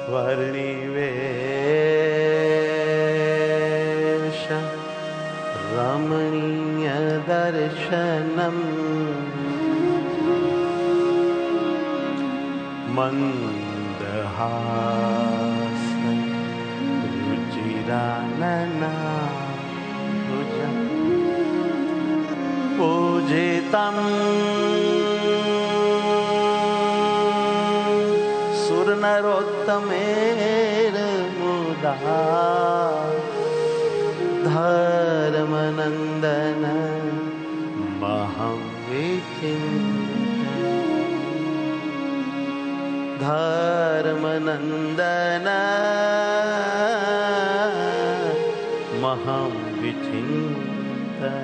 વર્ણિવેશ રમણીય દર્શનમ મંદહાસ રુચિરાનના પૂજિતમ સુરનરોત્તમેર મુદા ધર્મનંદન મહં વિચિંતયે ધર્મનંદન મહં વિચિંતયે.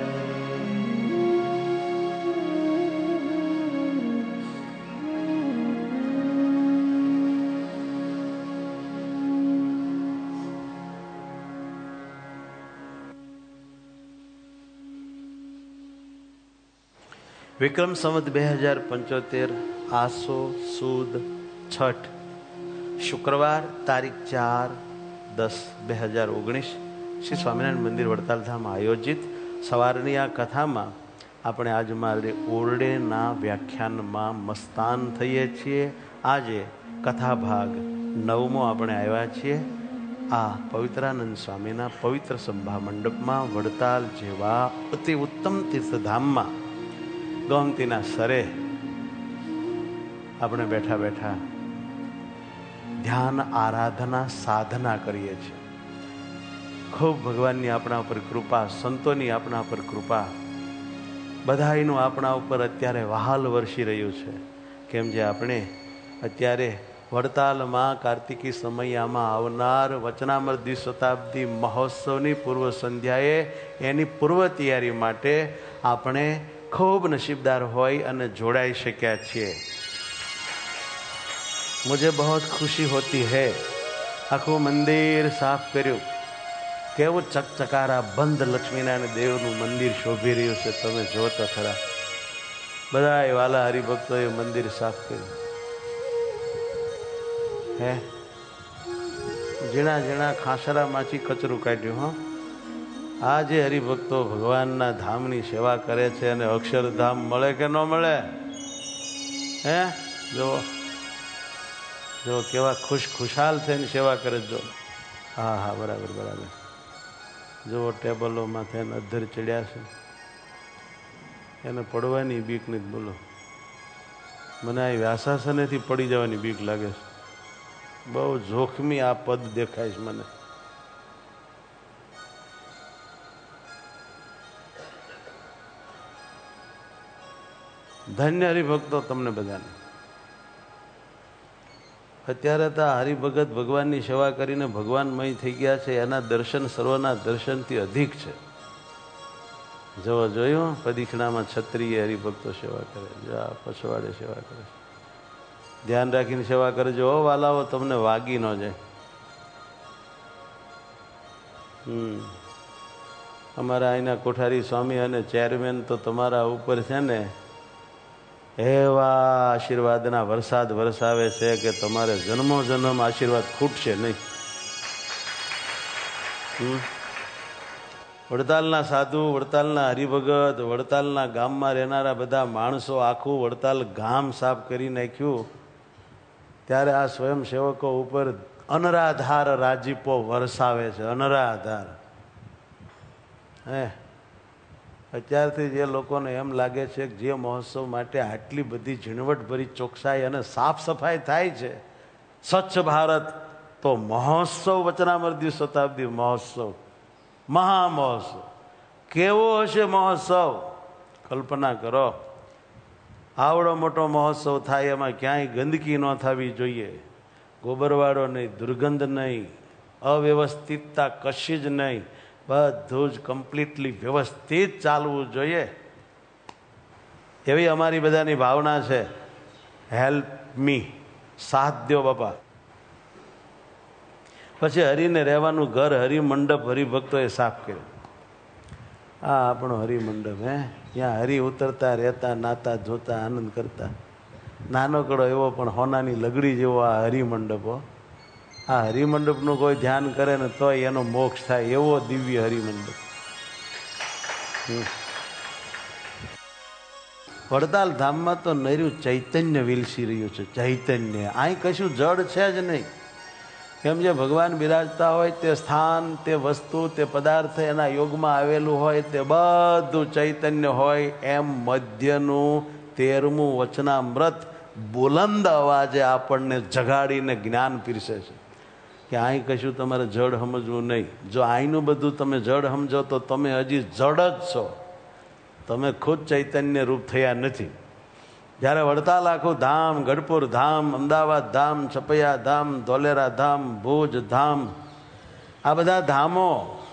વિક્રમ સંવત 2075 આસો સુદ છઠ શુક્રવાર તારીખ 4/10/2019 શ્રી સ્વામિનારાયણ મંદિર વડતાલધામ આયોજિત સવારની આ કથામાં આપણે આજ મારે ઓરડેના વ્યાખ્યાનમાં મસ્તાન થઈએ છીએ. આજે કથા ભાગ 9મો આપણે આવ્યા છીએ. આ પવિત્રાનંદ સ્વામીના પવિત્ર સભા મંડપમાં વડતાલ જેવા અતિ ઉત્તમ તીર્થધામમાં ગોમતીના સરે આપણે બેઠા બેઠા ધ્યાન આરાધના સાધના કરીએ છીએ. ખૂબ ભગવાનની આપણા ઉપર કૃપા, સંતોની આપણા ઉપર કૃપા, બધાયનું આપણા ઉપર અત્યારે વહાલ વરસી રહ્યું છે. કેમ જે આપણે અત્યારે વડતાલમાં કાર્તિકી સમયમાં આવનાર વચનામૃત દ્વિશતાબ્દી મહોત્સવની પૂર્વ સંધ્યાએ એની પૂર્વ તૈયારી માટે આપણે ખૂબ નસીબદાર હોય અને જોડાઈ શક્યા છીએ. મુझे बहुत खुशी होती है. આખું મંદિર સાફ કર્યું, કેવું ચકચકારા બંધ લક્ષ્મીનારાયણ દેવનું મંદિર શોભી રહ્યું છે. તમે જો તો ખરા, બધા વાલા હરિભક્તોએ મંદિર સાફ કર્યું. હે ઝીણા ઝીણા ખાસરામાંથી કચરું કાઢ્યું. હા, આ જે હરિભક્તો ભગવાનના ધામની સેવા કરે છે અને અક્ષરધામ મળે કે ન મળે? હે જો જો કેવા ખુશાલ થઈને સેવા કરે. જો હા હા બરાબર બરાબર. જુઓ ટેબલોમાં થઈને અધ્ધર ચડ્યા છે, એને પડવાની બીક નથી. બોલો, મને આ વ્યાસાસનેથી પડી જવાની બીક લાગે છે. બહુ જોખમી આ પદ દેખાય છે મને. ધન્ય હરિભક્તો તમને બધાને. અત્યારે તો હરિભગત ભગવાનની સેવા કરીને ભગવાનમય થઈ ગયા છે. એના દર્શન સર્વના દર્શનથી અધિક છે. જો જોયું, પ્રદક્ષિણામાં ક્ષત્રિય હરિભક્તો સેવા કરે, જા પછવાડે સેવા કરે. ધ્યાન રાખીને સેવા કરજો હો વાલાઓ, તમને વાગી ન જાય. અમારા અહીંના કોઠારી સ્વામી અને ચેરમેન તો તમારા ઉપર છે ને એવા આશીર્વાદના વરસાદ વરસાવે છે કે તમારે જન્મો જન્મ આશીર્વાદ ખૂટશે નહીં. વડતાલના સાધુ, વડતાલના હરિભગત, વડતાલના ગામમાં રહેનારા બધા માણસો, આખું વડતાલ ગામ સાફ કરી નાખ્યું. ત્યારે આ સ્વયંસેવકો ઉપર અનરાધાર રાજીપો વરસાવે છે. અનરાધાર. હે અત્યારથી જે લોકોને એમ લાગે છે કે જે મહોત્સવ માટે આટલી બધી ઝીણવટભરી ચોકસાઈ અને સાફ સફાઈ થાય છે, સ્વચ્છ ભારત, તો મહોત્સવ વચનામૃત શતાબ્દી મહોત્સવ, મહામહોત્સવ કેવો હશે મહોત્સવ? કલ્પના કરો. આવડો મોટો મહોત્સવ થાય, એમાં ક્યાંય ગંદકી ન થવી જોઈએ, ગોબરવાળો નહીં, દુર્ગંધ નહીં, અવ્યવસ્થિતતા કશી જ નહીં, બધું જ કમ્પ્લીટલી વ્યવસ્થિત ચાલવું જોઈએ. એવી અમારી બધાની ભાવના છે. હેલ્પ મી, સાથ દો બાપા. પછી હરિને રહેવાનું ઘર, હરિમંડપ હરિભક્તોએ સાફ કર્યો. આ આપણો હરિમંડપ. ત્યાં હરિ ઉતરતા, રહેતા, નાતા, જોતા, આનંદ કરતા. નાનકડો એવો પણ હોનાની લગડી જેવો આ હરિમંડપો. આ હરિમંડપનું કોઈ ધ્યાન કરે ને તો એનો મોક્ષ થાય, એવો દિવ્ય હરિમંડપ. વડતાલ ધામમાં તો નર્યું ચૈતન્ય વિલસી રહ્યું છે. ચૈતન્ય અહીં કશું જડ છે જ નહીં. કેમ જે ભગવાન બિરાજતા હોય તે સ્થાન, તે વસ્તુ, તે પદાર્થ એના યોગમાં આવેલું હોય તે બધું ચૈતન્ય હોય. એમ મધ્યનું 13મું વચનામૃત બુલંદ અવાજે આપણને જગાડીને જ્ઞાન પીરસે છે કે અહીં કશું તમારે જડ સમજવું નહીં. જો અહીંનું બધું તમે જડ સમજો તો તમે હજી જડ જ છો, તમે ખુદ ચૈતન્ય રૂપ થયા નથી. જ્યારે વડતાલ આખું ધામ, ગઢપુર ધામ, અમદાવાદ ધામ, છપૈયા ધામ, ધોલેરા ધામ, ભુજ ધામ, આ બધા ધામો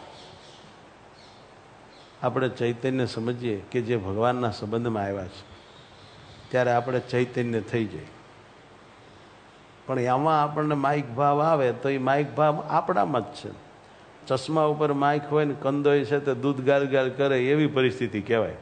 આપણે ચૈતન્ય સમજીએ કે જે ભગવાનના સંબંધમાં આવ્યા છે, ત્યારે આપણે ચૈતન્ય થઈ જાય. પણ એમાં આપણને માઇક ભાવ આવે તો એ માઇક ભાવ આપણામાં જ છે. ચશ્મા ઉપર માઇક હોય ને કંદોય છે તો દૂધ ગાલ ગાલ કરે એવી પરિસ્થિતિ કહેવાય.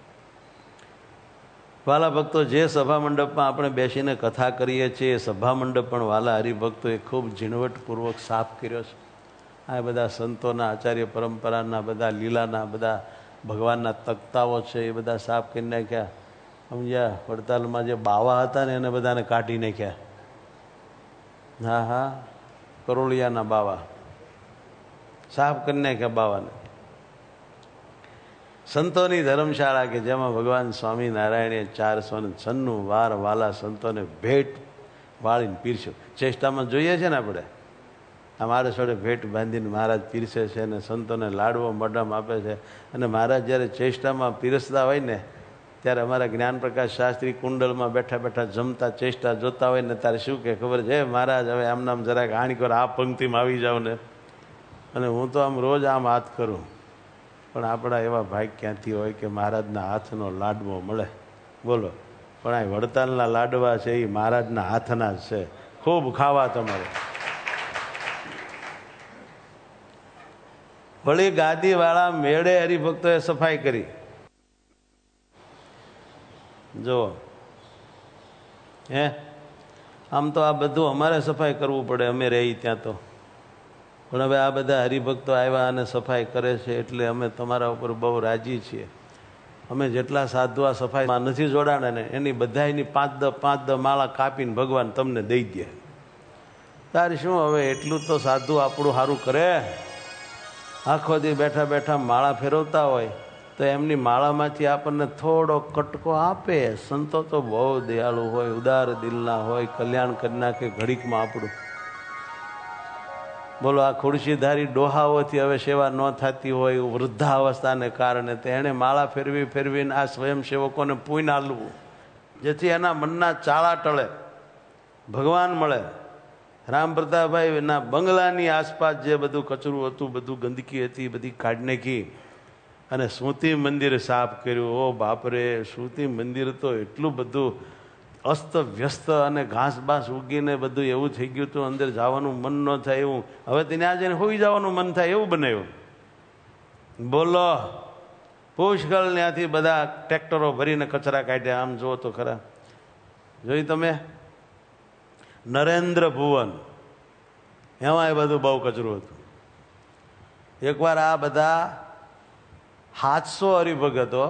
વાલા ભક્તો, જે સભા મંડપમાં આપણે બેસીને કથા કરીએ છીએ એ સભા મંડપ પણ વાલા હરિભક્તોએ ખૂબ ઝીણવટપૂર્વક સાફ કર્યો છે. આ બધા સંતોના, આચાર્ય પરંપરાના, બધા લીલાના, બધા ભગવાનના તકતાઓ છે એ બધા સાફ કરી નાખ્યા. સમજ્યા? વડતાલમાં જે બાવા હતા ને એને બધાને કાઢી નાખ્યા. હા હા, કરોળિયાના બાવા સાફ કરી નાખ્યા બાવાને. સંતોની ધર્મશાળા કે જેમાં ભગવાન સ્વામિનારાયણે 496 વાર વાલા સંતોને ભેટ વાળીને પીરસ્યો. ચેષ્ટામાં જોઈએ છે ને આપણે, આ મારે જોડે ભેટ બાંધીને મહારાજ પીરસે છે અને સંતોને લાડવો મઢમ આપે છે. અને મહારાજ જ્યારે ચેષ્ટામાં પીરસતા હોય ને ત્યારે અમારા જ્ઞાનપ્રકાશ શાસ્ત્રી કુંડલમાં બેઠા બેઠા જમતા ચેષ્ટા જોતા હોય ને ત્યારે શું કે ખબર છે, મહારાજ હવે આમ નામ જરાક હાણી કરો, આ પંક્તિમાં આવી જાવ ને. અને હું તો આમ રોજ આમ હાથ કરું, પણ આપણા એવા ભાગ ક્યાંથી હોય કે મહારાજના હાથનો લાડવો મળે. બોલો, પણ આ વડતાલના લાડવા છે એ મહારાજના હાથના જ છે. ખૂબ ખાવા તમારે. વળી ગાદીવાળા મેળે હરિભક્તોએ સફાઈ કરી. જો હે, આમ તો આ બધું અમારે સફાઈ કરવું પડે, અમે રહી ત્યાં તો. પણ હવે આ બધા હરિભક્તો આવ્યા અને સફાઈ કરે છે એટલે અમે તમારા ઉપર બહુ રાજી છીએ. અમે જેટલા સાધુ આ સફાઈમાં નથી જોડાણા ને એની બધાની 5-10 માળા કાપીને ભગવાન તમને દઈ દે. તારે શું હવે, એટલું તો સાધુ આપણું સારું કરે. આખો દી બેઠા બેઠા માળા ફેરવતા હોય તો એમની માળામાંથી આપણને થોડો કટકો આપે. સંતો તો બહુ દયાળુ હોય, ઉદાર દિલના હોય, કલ્યાણ કરી નાખે ઘડીકમાં આપણું. બોલો, આ ખુરશીધારી ડોહાઓથી હવે સેવા ન થતી હોય વૃદ્ધાવસ્થાને કારણે, તો એણે માળા ફેરવીને આ સ્વયંસેવકોને પૂન આલવું જેથી એના મનના ચાળા ટળે, ભગવાન મળે. રામ પ્રતાપભાઈના બંગલાની આસપાસ જે બધું કચરું હતું, બધું ગંદકી હતી, બધી કાઢી નાખી અને સ્મૃતિ મંદિર સાફ કર્યું. ઓ બાપરે, સ્મૃતિ મંદિર તો એટલું બધું અસ્ત વ્યસ્ત અને ઘાસ બાસ ઉગીને બધું એવું થઈ ગયું હતું, અંદર જવાનું મન ન થાય એવું. હવે ત્યાં જઈને હોઈ જવાનું મન થાય એવું બનાવ્યું. બોલો, પુષ્કળ ત્યાંથી બધા ટ્રેક્ટરો ભરીને કચરા કાઢ્યા. આમ જુઓ તો ખરા, જોઈ તમે નરેન્દ્ર ભુવન, એમાં એ બધું બહુ કચરું હતું. એકવાર આ બધા 700 હરિભગતો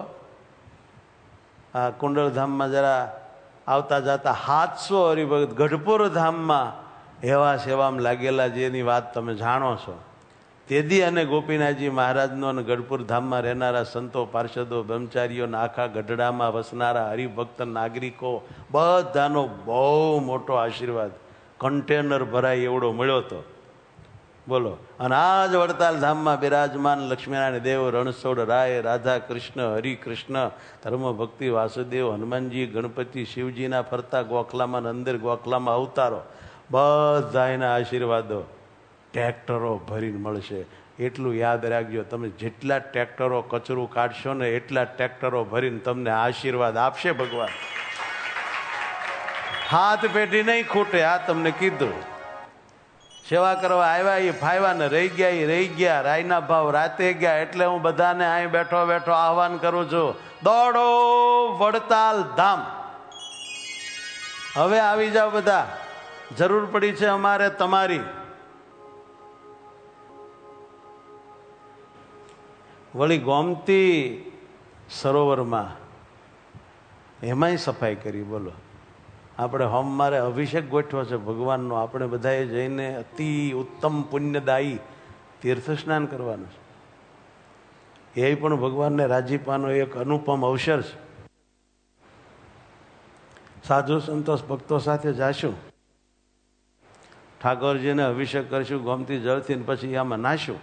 આ કુંડલધામમાં જરા આવતા જતા 700 હરિભગત ગઢપુર ધામમાં એવા સેવામાં લાગેલા, જેની વાત તમે જાણો છો. તેદી અને ગોપીનાથજી મહારાજનો અને ગઢપુર ધામમાં રહેનારા સંતો, પાર્ષદો, બ્રહ્મચારીઓના આખા ગઢડામાં વસનારા હરિભક્ત નાગરિકો બધાનો બહુ મોટો આશીર્વાદ કન્ટેનર ભરાય એવડો મળ્યો હતો. બોલો, અને આ જ વડતાલ ધામમાં બિરાજમાન લક્ષ્મીનારાયણ દેવ, રણછોડ રાય, રાધા કૃષ્ણ, હરિકૃષ્ણ, ધર્મ ભક્તિ, વાસુદેવ, હનુમાનજી, ગણપતિ, શિવજીના ફરતા ગોખલામાં અંદર ગોખલામાં અવતારો, બધા એના આશીર્વાદો ટ્રેક્ટરો ભરીને મળશે. એટલું યાદ રાખજો, તમે જેટલા ટ્રેક્ટરો કચરું કાઢશો ને એટલા ટ્રેક્ટરો ભરીને તમને આશીર્વાદ આપશે ભગવાન. હાથ પેઢી નહીં ખૂટે, આ તમને કીધું. સેવા કરવા આવ્યા એ ફાવ્યા ને રહી ગયા એ રહી ગયા. રાયના ભાવ રાતે ગયા. એટલે હું બધાને અહીં બેઠો બેઠો આહવાન કરું છું, દોડો વડતાલ ધામ. હવે આવી જાઓ બધા, જરૂર પડી છે અમારે તમારી. વળી ગોમતી સરોવરમાં એમાંય સફાઈ કરી. બોલો, આપણે હોમવારે અભિષેક ગોઠવો છે ભગવાનનો, આપણે બધાએ જઈને અતિ ઉત્તમ પુણ્યદાયી તીર્થ સ્નાન કરવાનું છે. એ પણ ભગવાનને રાજીપાનો એક અનુપમ અવસર છે. સાધુ સંતોષ ભક્તો સાથે જાશું, ઠાકોરજીને અભિષેક કરશું ગોમતી જળથી, પછી આમાં નાશું.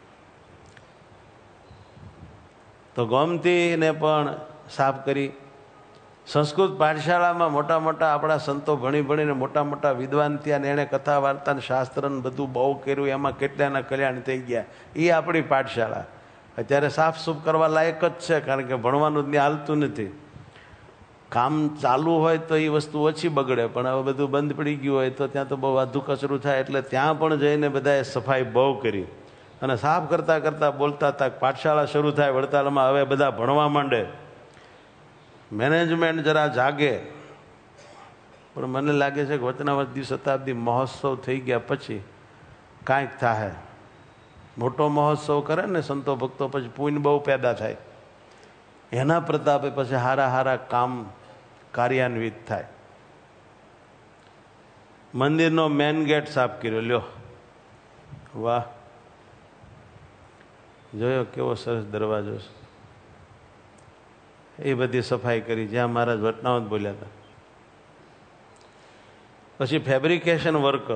તો ગોમતીને પણ સાફ કરી. સંસ્કૃત પાઠશાળામાં મોટા મોટા આપણા સંતો ભણી ભણીને મોટા મોટા વિદ્વાન થયા ને એણે કથા વાર્તા ને શાસ્ત્ર ને બધું બહુ કર્યું, એમાં કેટલાના કલ્યાણ થઈ ગયા. એ આપણી પાઠશાળા અત્યારે સાફ સૂફ કરવા લાયક જ છે, કારણ કે ભણવાનું ત્યાં હાલતું નથી. કામ ચાલુ હોય તો એ વસ્તુ ઓછી બગડે, પણ હવે બધું બંધ પડી ગયું હોય તો ત્યાં તો બહુ વાધું કચરું થાય. એટલે ત્યાં પણ જઈને બધાએ સફાઈ બહુ કરી અને સાફ કરતાં કરતાં બોલતા હતા પાઠશાળા શરૂ થાય વડતાલમાં, હવે બધા ભણવા માંડે, મેનેજમેન્ટ જરા જાગે. પણ મને લાગે છે કે વચનાવર્તી શતાબ્દી મહોત્સવ થઈ ગયા પછી કાંઈક થાય. મોટો મહોત્સવ કરે ને સંતો ભક્તો, પછી પુણ્ય બહુ પેદા થાય, એના પ્રતાપે પછી હારા હારા કામ કાર્યાન્વિત થાય. મંદિરનો મેન ગેટ સાફ કર્યો. લ્યો, વાહ, જોયો કેવો સરસ દરવાજો છે. એ બધી સફાઈ કરી જ્યાં મહારાજ વટનાવત બોલ્યા હતા. પછી ફેબ્રિકેશન વર્ક,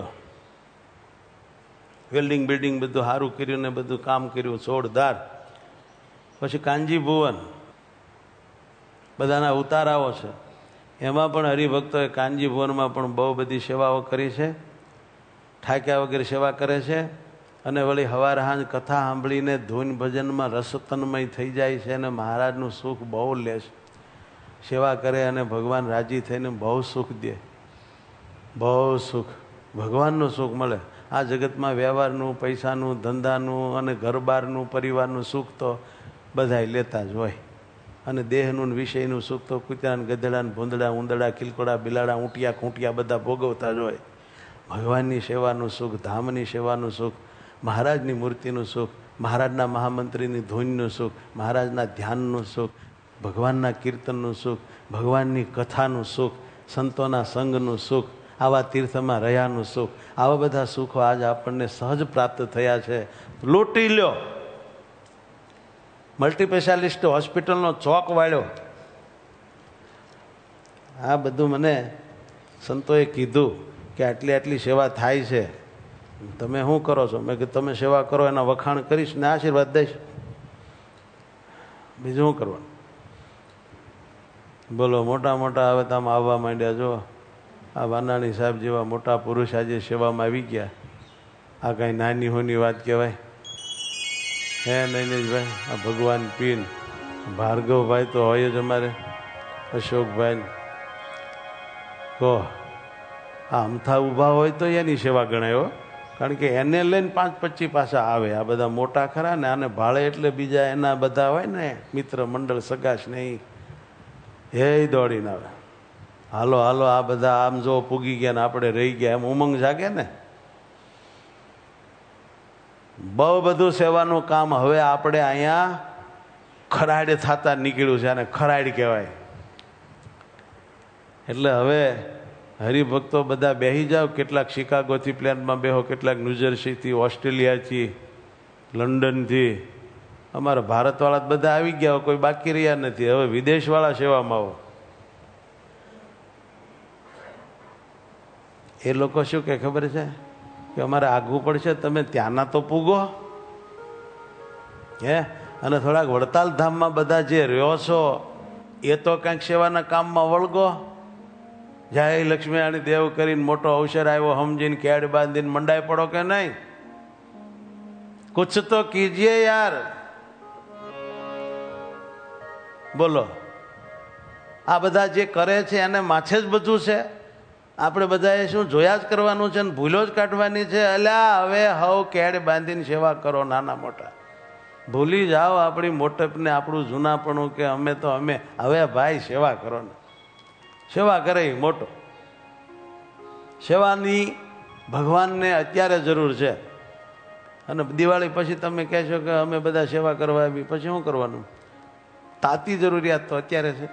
વેલ્ડિંગ બિલ્ડિંગ બધું સારું કર્યું ને બધું કામ કર્યું જોરદાર. પછી કાંજી ભુવન બધાના ઉતારાઓ છે, એમાં પણ હરિભક્તોએ કાંજી ભુવનમાં પણ બહુ બધી સેવાઓ કરી છે. ઠાક્યા વગેરે સેવા કરે છે. અને વળી હવાર હાંજ કથા સાંભળીને ધૂન ભજનમાં રસતન્મય થઈ જાય છે અને મહારાજનું સુખ બહુ લે છે. સેવા કરે અને ભગવાન રાજી થઈને બહુ સુખ દે, બહુ સુખ, ભગવાનનું સુખ મળે. આ જગતમાં વ્યવહારનું, પૈસાનું, ધંધાનું અને ઘરબારનું, પરિવારનું સુખ તો બધા લેતા જ હોય, અને દેહનું વિષયનું સુખ તો કૂતરાને, ગધેડાને, ભૂંદડા, ઉંદડા, ખીલકોડા, બિલાડા, ઊંટિયા, ખૂંટિયા બધા ભોગવતા જ હોય. ભગવાનની સેવાનું સુખ, ધામની સેવાનું સુખ, મહારાજની મૂર્તિનું સુખ, મહારાજના મહામંત્રીની ધૂનનું સુખ, મહારાજના ધ્યાનનું સુખ, ભગવાનના કીર્તનનું સુખ, ભગવાનની કથાનું સુખ, સંતોના સંગનું સુખ, આવા તીર્થમાં રહ્યાનું સુખ, આવા બધા સુખો આજ આપણને સહજ પ્રાપ્ત થયા છે. લૂંટી લ્યો. મલ્ટી સ્પેશિયાલિસ્ટ હોસ્પિટલનો ચોક વાળ્યો. આ બધું મને સંતોએ કીધું કે આટલી આટલી સેવા થાય છે, તમે શું કરો છો? મેં કીધું તમે સેવા કરો એના વખાણ કરીશ ને આશીર્વાદ દઈશ, બીજું શું કરવાનું? બોલો, મોટા મોટા હવે તમે આવવા માંડ્યા. જો આ વાનાણી સાહેબ જેવા મોટા પુરુષ આજે સેવામાં આવી ગયા. આ કાંઈ નાની હોની વાત કહેવાય? હે નૈનેશભાઈ, આ ભગવાન પીન ભાર્ગવભાઈ તો હોય જ અમારે, અશોકભાઈ કહો, આ અમથા ઊભા હોય તો એની સેવા ગણાય. કારણ કે એને લઈને 5-25 પાછા આવે. આ બધા મોટા ખરા ને, આને ભાળે એટલે બીજા એના બધા હોય ને મિત્ર મંડળ, સગાશ ને એ દોડીને આવે. હાલો હાલો, આ બધા આમ જો પૂગી ગયા ને આપણે રહી ગયા, એમ ઉમંગ જાગે ને. બહુ બધું સેવાનું કામ હવે આપણે અહીંયા ખરાડ થતા નીકળ્યું છે, અને ખરાડ કહેવાય. એટલે હવે હરિભક્તો બધા બેસી જાઓ. કેટલાક શિકાગોથી પ્લેનમાં બેહો, કેટલાક ન્યૂજર્સીથી, ઓસ્ટ્રેલિયાથી, લંડનથી, અમારા ભારતવાળા બધા આવી ગયા, કોઈ બાકી રહ્યા નથી. હવે વિદેશવાળા સેવામાં આવો. એ લોકો શું કે ખબર છે કે અમારે આઘું પડશે, તમે ત્યાંના તો પૂગો હે, અને થોડાક વડતાલ ધામમાં બધા જે રહ્યો છો એ તો કંઈક સેવાના કામમાં વળગો. જય લક્ષ્મીનારાયણ દેવ કરીને મોટો અવસર આવ્યો સમજીને કેડ બાંધીને મંડાઈ પડો કે નહીં? કુછ તો કીજીએ યાર. બોલો, આ બધા જે કરે છે એને માથે જ બધું છે. આપણે બધાએ શું જોયા જ કરવાનું છે ને ભૂલો જ કાઢવાની છે? અલ્યા હવે હવ કેડ બાંધીને સેવા કરો, નાના મોટા ભૂલી જાઓ આપણી મોટપને, આપણું જૂનાપણું કે અમે તો અમે. હવે ભાઈ સેવા કરો ને, સેવા કરે મોટો. સેવાની ભગવાનને અત્યારે જરૂર છે, અને દિવાળી પછી તમે કહેશો કે અમે બધા સેવા કરવા આવી, પછી શું કરવાનું? તાતી જરૂરિયાત તો અત્યારે છે.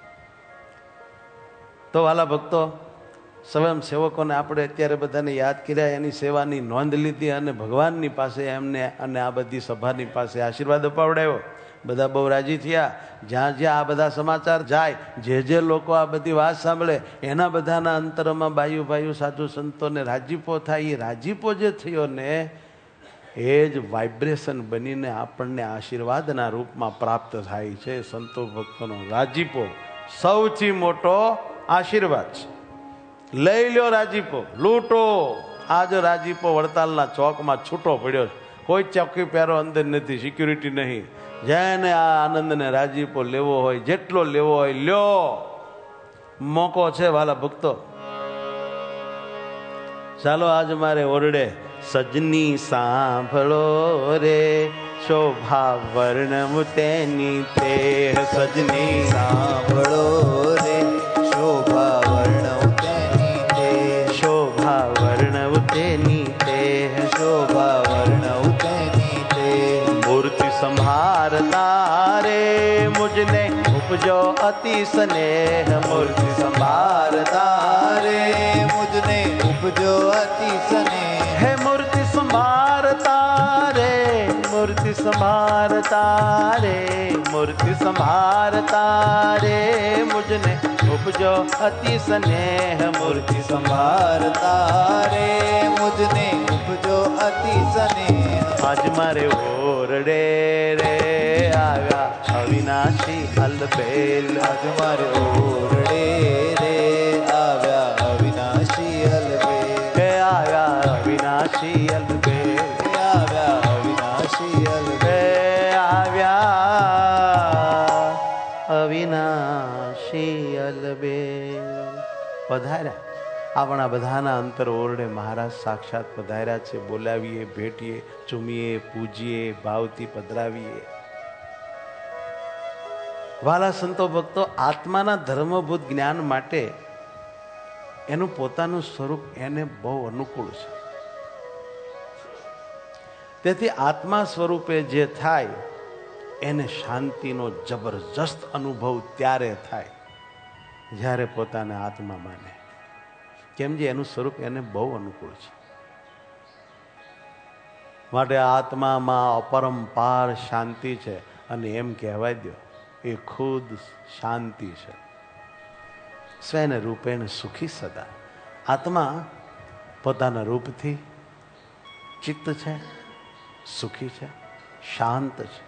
તો વાલા ભક્તો, સ્વયંસેવકોને આપણે અત્યારે બધાને યાદ કર્યા, એની સેવાની નોંધ લીધી અને ભગવાનની પાસે એમને અને આ બધી સભાની પાસે આશીર્વાદ અપાવડાવ્યો. બધા બહુ રાજી થયા. જ્યાં જ્યાં આ બધા સમાચાર જાય, જે લોકો આ બધી વાત સાંભળે, એના બધાના અંતરમાં બાયુ ભાઈઓ સાધુ સંતોને રાજીપો થાય. એ રાજીપો જે થયો ને એ જ વાઇબ્રેશન બનીને આપણને આશીર્વાદના રૂપમાં પ્રાપ્ત થાય છે. સંતો ભક્તોનો રાજીપો સૌથી મોટો આશીર્વાદ છે. લઈ લ્યો રાજીપો, લૂંટો. આજ રાજીપો વડતાલના ચોકમાં છૂટો પડ્યો છે. કોઈ ચોકી પહેરો અંદર નથી, સિક્યુરિટી નહીં. જેને આ આનંદને રાજીપો લેવો હોય, જેટલો લેવો હોય લ્યો, મોકો છે વાલા ભક્તો. ચાલો આજ મારે ઓરડે સજની સાંભળો રે, શોભા વર્ણવ તેની તે. સજની સાંભળો રે, શોભા વર્ણવ તેની તે. શોભા વર્ણવ તેની તે. શોભા વર્ણવ તેની તે. મૂર્તિ સંભારતા રે મુજને ઉપજો અતિ સ્નેહ. મૂર્તિ સંભારતા રે મુજને ઉપજો અતિ સ્નેહ. હે મૂર્તિ સંભારતા રે, મૂર્તિ સંભારતા રે, મૂર્તિ સંભારતા રે મુજને ઉપજો અતિ સ્નેહ. મૂર્તિ સંભારતા રે મુજને ઉપજો અતિ સ્નેહ. આજ મારે ઓરડે રે આવ્યા અવિનાશી અલબેલ. આજ મારે ઓરડે રે આવ્યા અવિનાશી અલબેલ. હે આવ્યા અવિનાશી અલબેલ. આવ્યા અવિનાશી અલબેલ. આવ્યા અવિનાશી અલબેલ. પધાર્યા આપણા બધાના અંતર ઓરડે મહારાજ સાક્ષાત પધાર્યા છે. બોલાવીએ, ભેટીએ, ચૂમીએ, પૂજીએ, ભાવથી પધરાવીએ. વાલા સંતો ભક્તો, આત્માના ધર્મભૂત જ્ઞાન માટે એનું પોતાનું સ્વરૂપ એને બહુ અનુકૂળ છે. તેથી આત્મા સ્વરૂપે જે થાય એને શાંતિનો જબરજસ્ત અનુભવ ત્યારે થાય જ્યારે પોતાને આત્મા માને. કેમ જે એનું સ્વરૂપ એને બહુ અનુકૂળ છે. માટે આત્મામાં અપરંપાર શાંતિ છે. અને એમ કહેવાય દો એ ખુદ શાંતિ છે. સ્વયં રૂપેણ સુખી સદા. આત્મા પોતાના રૂપથી ચિત્ત છે, સુખી છે, શાંત છે.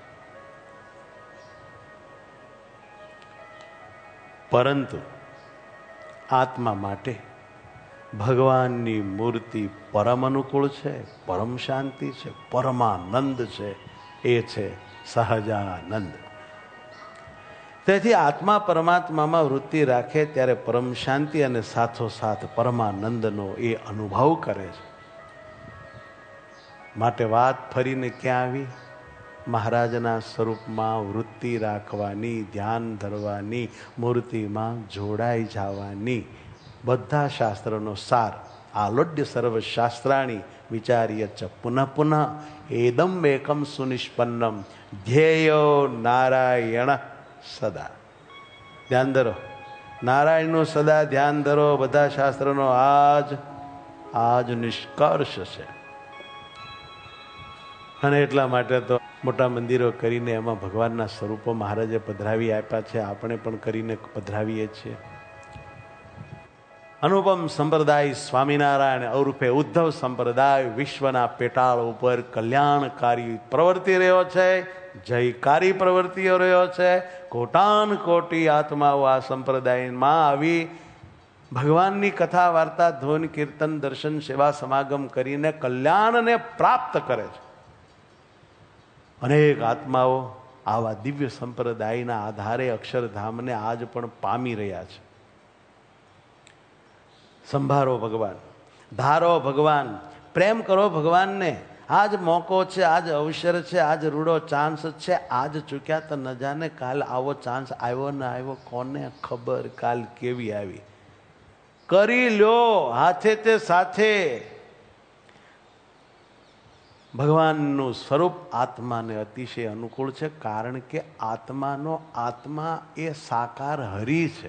પરંતુ આત્મા માટે ભગવાનની મૂર્તિ પરમ અનુકૂળ છે, પરમ શાંતિ છે, પરમાનંદ છે. એ છે સહજાનંદ. તેથી આત્મા પરમાત્મામાં વૃત્તિ રાખે ત્યારે પરમ શાંતિ અને સાથોસાથ પરમાનંદનો એ અનુભવ કરે છે. માટે વાત ફરીને ક્યાં આવી? મહારાજના સ્વરૂપમાં વૃત્તિ રાખવાની, ધ્યાન ધરવાની, મૂર્તિમાં જોડાઈ જવાની. બધા શાસ્ત્રનો સાર. આલોડ્ય સર્વ શાસ્ત્રાણી વિચાર્ય ચ પુનઃ પુનઃ એદમ એકમ સુનિષ્પન્નમ ધ્યેયો નારાયણ સદા. ધ્યાન ધરો, નારાયણનું સદા ધ્યાન ધરો. બધા શાસ્ત્રનો આજ નિષ્કર્ષ છે. અને એટલા માટે તો મોટા મંદિરો કરીને એમાં ભગવાનના સ્વરૂપો મહારાજે પધરાવી આપ્યા છે. આપણે પણ કરીને પધરાવીએ છીએ. અનુપમ સંપ્રદાય સ્વામિનારાયણ ઉર્ફે ઉદ્ધવ સંપ્રદાય વિશ્વના પેટાળ ઉપર કલ્યાણકારી પ્રવર્તી રહ્યો છે, જયકારી પ્રવૃત્તિઓ રહ્યો છે. કોટાન કોટી આત્માઓ આ સંપ્રદાયમાં આવી ભગવાનની કથા, વાર્તા, ધૂન, કીર્તન, દર્શન, સેવા, સમાગમ કરીને કલ્યાણને પ્રાપ્ત કરે છે. અનેક આત્માઓ આવા દિવ્ય સંપ્રદાયના આધારે અક્ષરધામને આજ પણ પામી રહ્યા છે. સંભાળો ભગવાન, ધારો ભગવાન, પ્રેમ કરો ભગવાનને. આજ મોકો છે, આજ અવસર છે, આજ રૂડો ચાન્સ છે. આજ ચૂક્યા તો ન જાને કાલ આવો ચાન્સ આવ્યો ને આવ્યો, કોને ખબર કાલ કેવી આવી. કરી લ્યો હાથે તે સાથે. ભગવાનનું સ્વરૂપ આત્માને અતિશય અનુકૂળ છે, કારણ કે આત્મા એ સાકાર હરિ છે.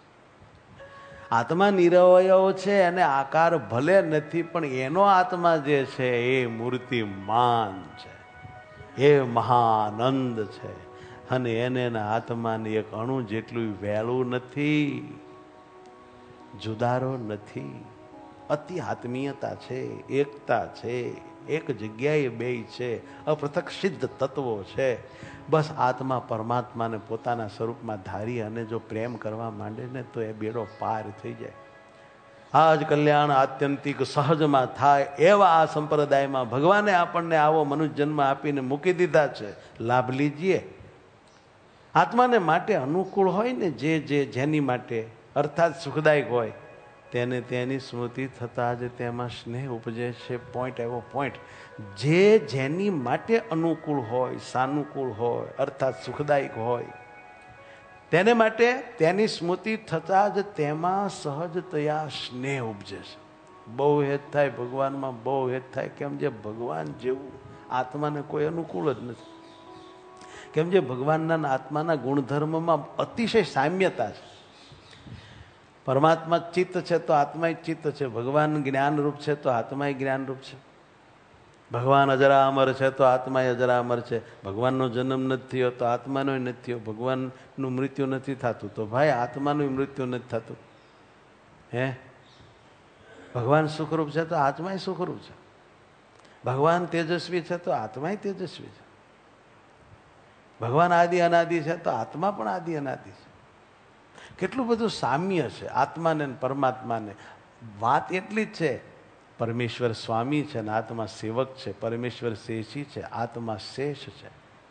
આત્મા નિરવયવ છે અને આકાર ભલે નથી, પણ એનો આત્મા જે છે એ મૂર્તિમાન છે, એ મહાનંદ છે, અને એના આત્માની એક અણુ જેટલું વહેલું નથી, જુદારો નથી. અતિ આત્મીયતા છે, એકતા છે, એક જગ્યાએ બે છે, અપૃથક સિદ્ધ તત્વો છે. બસ આત્મા પરમાત્માને પોતાના સ્વરૂપમાં ધારી અને જો પ્રેમ કરવા માંડે ને તો એ બેડો પાર થઈ જાય. આ જ કલ્યાણ આત્યંતિક સહજમાં થાય એવા આ સંપ્રદાયમાં ભગવાને આપણને આવો મનુષ્ય જન્મ આપીને મૂકી દીધા છે. લાભ લીજીએ. આત્માને માટે અનુકૂળ હોય ને જેની માટે અર્થાત સુખદાયક હોય તેને તેની સ્મૃતિ થતાં જ તેમાં સ્નેહ ઉપજે છે. પોઈન્ટ એવો પોઈન્ટ જેની માટે અનુકૂળ હોય, સાનુકૂળ હોય, અર્થાત સુખદાયક હોય, તેને માટે તેની સ્મૃતિ થતાં જ તેમાં સહજતયા સ્નેહ ઉપજે છે. બહુ હેત થાય ભગવાનમાં, બહુ હેત થાય. કેમ જે ભગવાન જેવું આત્માને કોઈ અનુકૂળ જ નથી. કેમ જે ભગવાનના આત્માના ગુણધર્મમાં અતિશય સામ્યતા છે. પરમાત્મા ચિત્ત છે તો આત્મા ચિત્ત છે. ભગવાન જ્ઞાનરૂપ છે તો આત્મા જ્ઞાનરૂપ છે. ભગવાન અજરા અમર છે તો આત્મા અજરા અમર છે. ભગવાનનો જન્મ નથી થયો તો આત્માનો નથી થયો. ભગવાનનું મૃત્યુ નથી થતું તો ભાઈ આત્માનું મૃત્યુ નથી થતું. હે, ભગવાન સુખરૂપ છે તો આત્મા સુખરૂપ છે. ભગવાન તેજસ્વી છે તો આત્મા તેજસ્વી છે. ભગવાન આદિ અનાદિ છે તો આત્મા પણ આદિ અનાદિ છે. કેટલું બધું સામ્ય છે આત્માને પરમાત્માને. વાત એટલી જ છે, પરમેશ્વર સ્વામી છે ને આત્મા સેવક છે. પરમેશ્વર શેષી છે, આત્મા શેષ છે.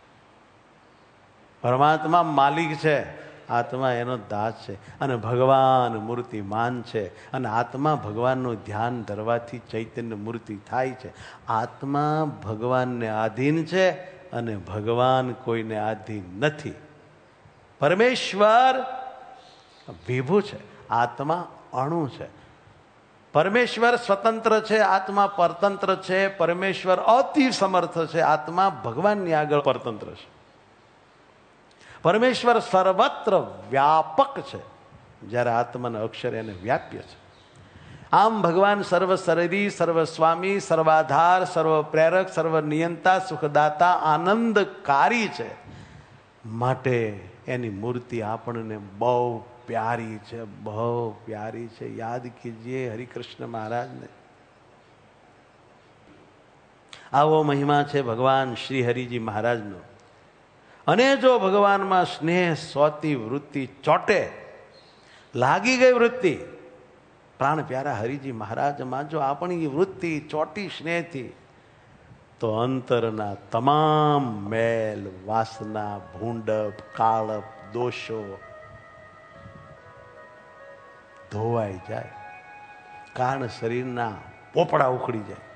પરમાત્મા માલિક છે, આત્મા એનો દાસ છે. અને ભગવાન મૂર્તિમાન છે, અને આત્મા ભગવાનનું ધ્યાન ધરવાથી ચૈતન્ય મૂર્તિ થાય છે. આત્મા ભગવાનને આધીન છે અને ભગવાન કોઈને આધીન નથી. પરમેશ્વર વિભુ છે, આત્મા અણુ છે. પરમેશ્વર સ્વતંત્ર છે, આત્મા પરતંત્ર છે. પરમેશ્વર અતિ સમર્થ છે, આત્મા ભગવાનની આગળ પરતંત્ર છે. પરમેશ્વર સર્વત્ર વ્યાપક છે, જ્યારે આત્માના અક્ષર એને વ્યાપ્ય છે. આમ ભગવાન સર્વશરીરી, સર્વસ્વામી, સર્વાધાર, સર્વ પ્રેરક, સર્વ નિયંતા, સુખદાતા, આનંદકારી છે. માટે એની મૂર્તિ આપણને બહુ પ્યારી છે, બહુ પ્યારી છે. યાદ કીજીએ હરિકૃષ્ણ મહારાજને. આવો મહિમા છે ભગવાન શ્રી હરિજી મહારાજનો. અને જો ભગવાનમાં સ્નેહ સોતી વૃત્તિ ચોટે, લાગી ગઈ વૃત્તિ, પ્રાણ પ્યારા હરિજી મહારાજમાં જો આપણી વૃત્તિ ચોટી સ્નેહથી, તો અંતરના તમામ મેલ, વાસના, ભૂંડપ, કાળપ, દોષો ધોવાઈ જાય. કારણ શરીરના પોપડા ઉખડી જાય.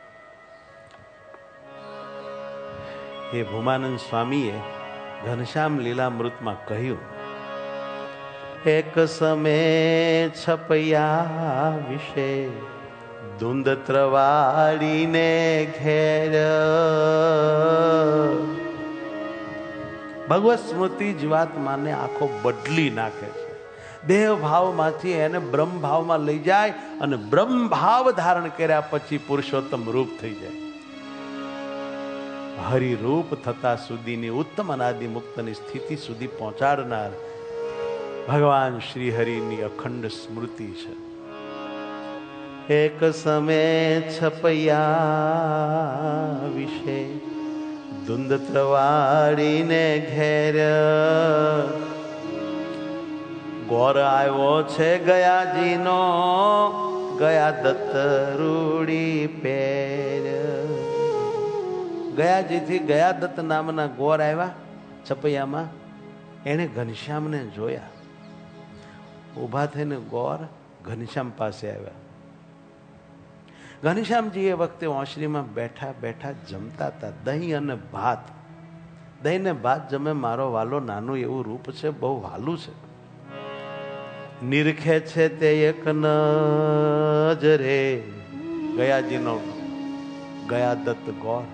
એ ભૂમાનંદ સ્વામીએ ઘનશ્યામ લીલામૃતમાં કહ્યું, એક સમય છપયા વિશે ધુંધત્રવાળીને ઘેર. ભગવત સ્મૃતિ જીવાત્માને આખો બદલી નાખે છે. દેહ ભાવમાંથી એને બ્રહ્મ ભાવમાં લઈ જાય અને બ્રહ્મ ભાવ ધારણ કર્યા પછી પુરુષોત્તમ રૂપ થઈ જાય. હરિરૂપ થતા સુધીની ઉત્તમ અનાદિ મુક્તની સ્થિતિ સુધી પહોંચાડનાર ભગવાન શ્રી હરિની અખંડ સ્મૃતિ છે. એક સમય છપયા વિશે ધુંધત્રવાળીને ઘેર. ગોર આવ્યો છે ગયાજીનો, ગયા દત્ત રૂડી પેર. ગયાજીથી ગયા દત્ત નામના ગોર આવ્યા છપૈયામાં. એને ઘનશ્યામને જોયા. ઊભા થઈને ગોર ઘનશ્યામ પાસે આવ્યા. ઘનશ્યામજી એ વખતે ઓસરીમાં બેઠા બેઠા જમતા હતા, દહીં અને ભાત. દહીં ને ભાત જમે મારો વાલો નાનું એવું રૂપ છે, બહુ વાલું છે. નિરખે છે તે એક નજરે ગયાજીનો ગયા દત્ત ગોર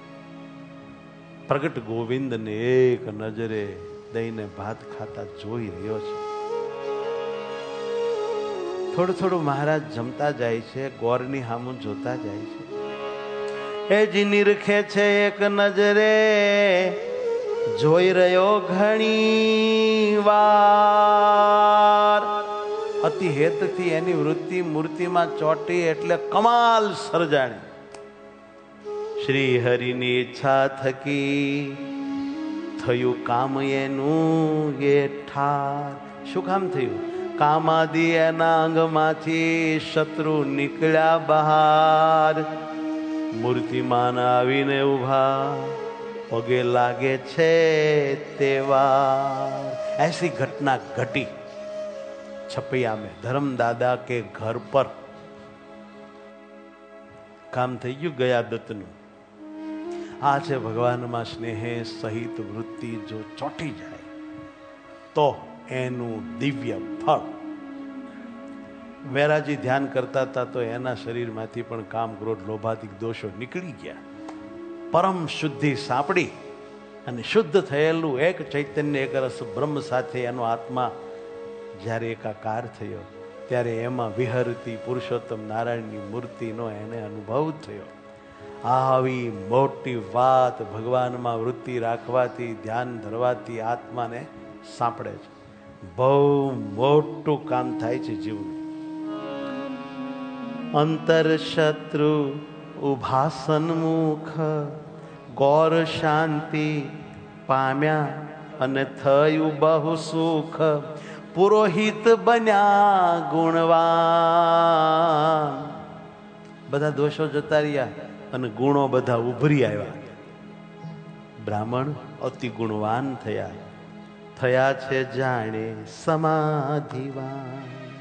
પ્રગટ ગોવિંદને એક નજરે દઈને ભાત ખાતા જોઈ રહ્યો છે. થોડું થોડું મહારાજ જમતા જાય છે, ગોરની સામું જોતા જાય છે. એ જી નિરખે છે એક નજરે, જોઈ રહ્યો ઘણી વાર. અતિ હેતથી એની વૃત્તિ મૂર્તિમાં ચોટી એટલે કમાલ સર્જાણી. શ્રી હરિની ઈચ્છા થકી થયું કામ એનું એ ઠાર. શું કામ થયું? કામાદી એના અંગમાંથી શત્રુ નીકળ્યા બહાર. મૂર્તિમાન આવીને ઉભા, પગે લાગે છે તેવા. ऐसी घटना घटी छपैया में. धर्म दादा के घर पर કામ થઈ ગયું ગયા દત્તનું. આ છે ભગવાનમાં સ્નેહે સહિત વૃત્તિ જો ચોંટી જાય તો એનું દિવ્ય ફળ. વેરાજી ધ્યાન કરતા હતા તો એના શરીરમાંથી પણ કામ, ક્રોધ, લોભાદિક દોષો નીકળી ગયા. પરમ શુદ્ધિ સાંપડી અને શુદ્ધ થયેલું એક ચૈતન્ય, એક રસ બ્રહ્મ સાથે એનો આત્મા જ્યારે એકાકાર થયો ત્યારે એમાં વિહરતી પુરુષોત્તમ નારાયણની મૂર્તિનો એને અનુભવ થયો. આવી મોટી વાત ભગવાનમાં વૃત્તિ રાખવાથી, ધ્યાન ધરવાથી આત્માને સાંપડે છે. બહુ મોટું કામ થાય છે જીવનું. અંતર શત્રુ ઉભા સન્મુખ, ગૌર શાંતિ પામ્યા અને થયું બહુ સુખ. પુરોહિત બન્યા ગુણવાન. બધા દોષો જતા રહ્યા અને ગુણો બધા ઉભરી આવ્યા. બ્રાહ્મણ અતિ ગુણવાન થયા. થયા છે જાણે સમાધિવાન.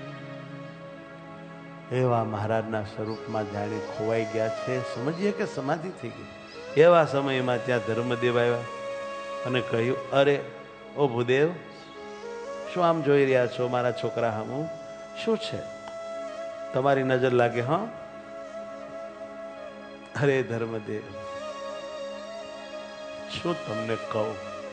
એવા મહારાજના સ્વરૂપમાં જાણે ખોવાઈ ગયા છે. સમજીએ કે સમાધિ થઈ ગઈ. એવા સમયમાં ત્યાં ધર્મદેવ આવ્યા અને કહ્યું, અરે ઓ ભૂદેવ, શું આમ જોઈ રહ્યા છો મારા છોકરા હામું? શું છે? તમારી નજર લાગે? હા. અરે ધર્મદેવ, શું તમને કહું?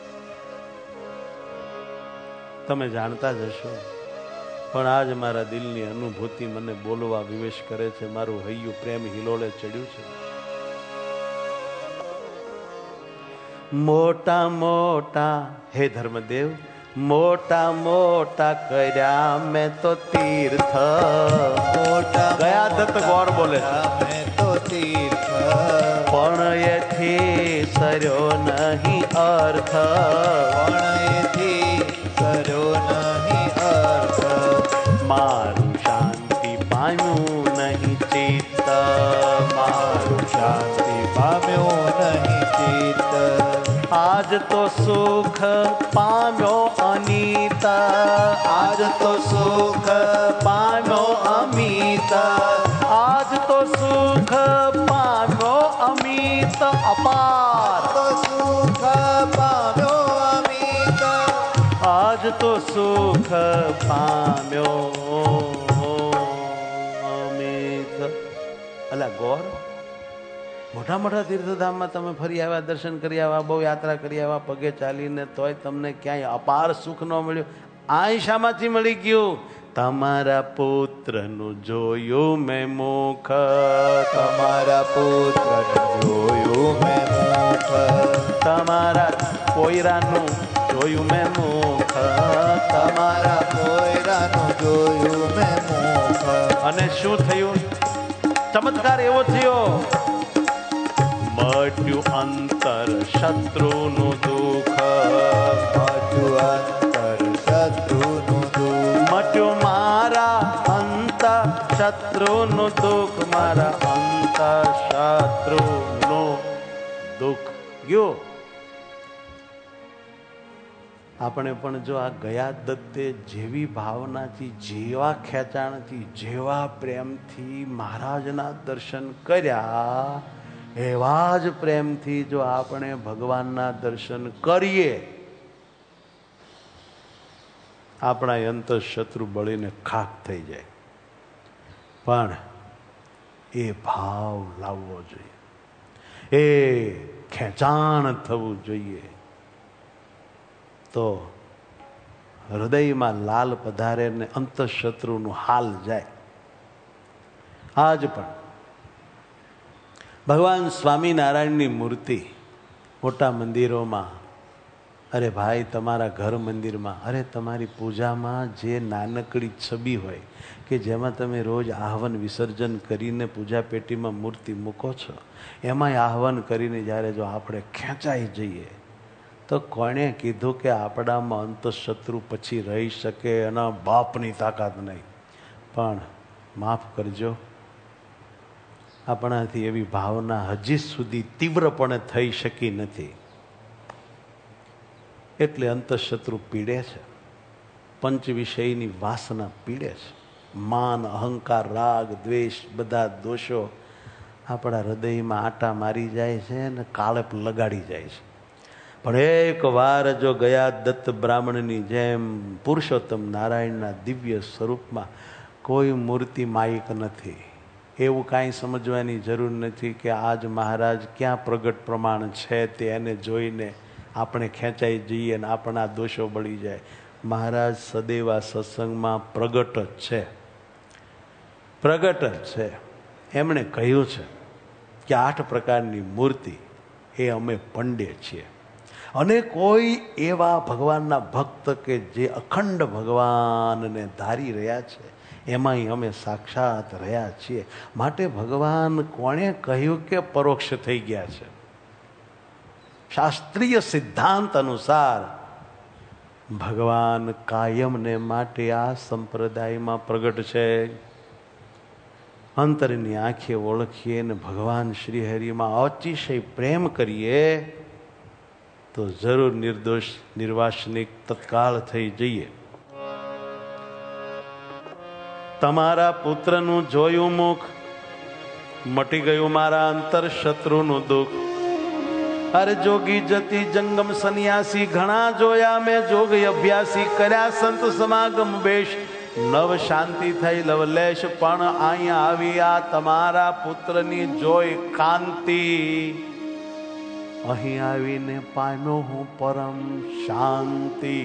તમે જાણતા જ હશો, પણ આજ મારા દિલની અનુભૂતિ મને બોલવા વિવેશ કરે છે. મારું હૈયું પ્રેમ હિલોળે ચડ્યું છે. મોટા મોટા હે ધર્મદેવ, મોટા મોટા કર્યા મેં તો તીર્થ. મોટા ગયા દત્ત ગોર બોલે મેં તો તીર્થ, પણ એથી સર્યો નહીં અર્થ. પણ એથી સર્યો નહીં અર્થ. મારું શાંતિ પામ્યું નહીં ચિત્ત. મારું શાંતિ પામ્યું નહીં ચિત્ત. આજ તો સુખ પામ્યો અનિત. આજ તો સુખ પામ્યો અમિત. આજ તો સુખ પામ્યો અમિત અપાર. તો સુખ પામ્યો અમિત. આજ તો સુખ પામ્યો અમિત. અલા ગોર, મોટા મોટા તીર્થધામમાં તમે ફરી આવ્યા, દર્શન કરી આવ્યા, બહુ યાત્રા કરી આવ્યા, પગે ચાલીને, તોય તમને ક્યાંય અપાર સુખ ન મળ્યું. આ શામાંથી મળી ગયું? તમારા પુત્રનું જોયું મેં મુખ. તમારા પુત્રનું જોયું મેં મુખ. તમારા પોયરાનું જોયું મેં મુખ. તમારા પોયરાનું જોયું મેં મુખ. અને શું થયું? ચમત્કાર એવો થયો, મટ્યું અંતર શત્રુનું દુઃખ. મટ્યું અંતર શત્રુનું દુઃખ. મટ્યું મારા અંત શત્રુનું દુઃખ. મારા અંત શત્રુનું દુઃખ ગયું. આપણે પણ જો આ ગયા દત્તે જેવી ભાવનાથી, જેવા ખેંચાણથી, જેવા પ્રેમથી મહારાજના દર્શન કર્યા, એવા જ પ્રેમથી જો આપણે ભગવાનના દર્શન કરીએ, આપણા અંતર શત્રુ બળીને ખાક થઈ જાય. પણ એ ભાવ લાવવો જોઈએ. એ ખેંચાણ થવું જોઈએ. તો હૃદયમાં લાલ પધારે ને અંતઃશત્રુનું હાલ જાય. આજ પણ ભગવાન સ્વામિનારાયણની મૂર્તિ મોટા મંદિરોમાં, અરે ભાઈ તમારા ઘર મંદિરમાં, અરે તમારી પૂજામાં જે નાનકડી છબી હોય કે જેમાં તમે રોજ આહવન વિસર્જન કરીને પૂજા પેટીમાં મૂર્તિ મૂકો છો, એમાંય આહવન કરીને જ્યારે જો આપણે ખેંચાઈ જઈએ તો કોણે કીધું કે આપણામાં અંતઃશત્રુ પછી રહી શકે? એના બાપની તાકાત નહીં. પણ માફ કરજો, આપણાથી એવી ભાવના હજી સુધી તીવ્રપણે થઈ શકી નથી. એટલે અંતઃશત્રુ પીડે છે, પંચ વિષયની વાસના પીડે છે. માન, અહંકાર, રાગ, દ્વેષ, બધા દોષો આપણા હૃદયમાં આટા મારી જાય છે અને કાળપ લગાડી જાય છે. પણ એક વાર જો ગયા દત્ત બ્રાહ્મણની જેમ પુરુષોત્તમ નારાયણના દિવ્ય સ્વરૂપમાં કોઈ મૂર્તિ માયક નથી, એવું કાંઈ સમજવાની જરૂર નથી કે આજ મહારાજ ક્યાં પ્રગટ પ્રમાણ છે તે એને જોઈને આપણે ખેંચાઈ જઈએ અને આપણા દોષો બળી જાય. મહારાજ સદૈવ સત્સંગમાં પ્રગટ જ છે, પ્રગટ જ છે. એમણે કહ્યું છે કે 8 પ્રકારની મૂર્તિ એ અમે પંડે છીએ. અને કોઈ એવા ભગવાનના ભક્ત કે જે અખંડ ભગવાનને ધારી રહ્યા છે, એમાંય અમે સાક્ષાત રહ્યા છીએ. માટે ભગવાન કોણે કહ્યું કે પરોક્ષ થઈ ગયા છે? શાસ્ત્રીય સિદ્ધાંત અનુસાર ભગવાન કાયમને માટે આ સંપ્રદાયમાં પ્રગટ છે. અંતરની આંખે ઓળખીએ ને ભગવાન શ્રી હરિમાં અતિશય પ્રેમ કરીએ તો જરૂર નિર્દોષ નિર્વાસનિક તત્કાળ થઈ જઈએ. તમારા પુત્રનું જોયું મુખ, મટી ગયું મારા અંતર શત્રુનું દુઃખ. અરે જોગી જતી જંગમ સન્યાસી, ઘણા જોયા મેં જોગ અભ્યાસી. કર્યા સંત સમાગમ બેશ, નવ શાંતિ થઈ લવલેશ. પણ અહીંયા આવી આ તમારા પુત્રની જોઈ કાંતિ, અહીં આવીને પામ્યો હું પરમ શાંતિ.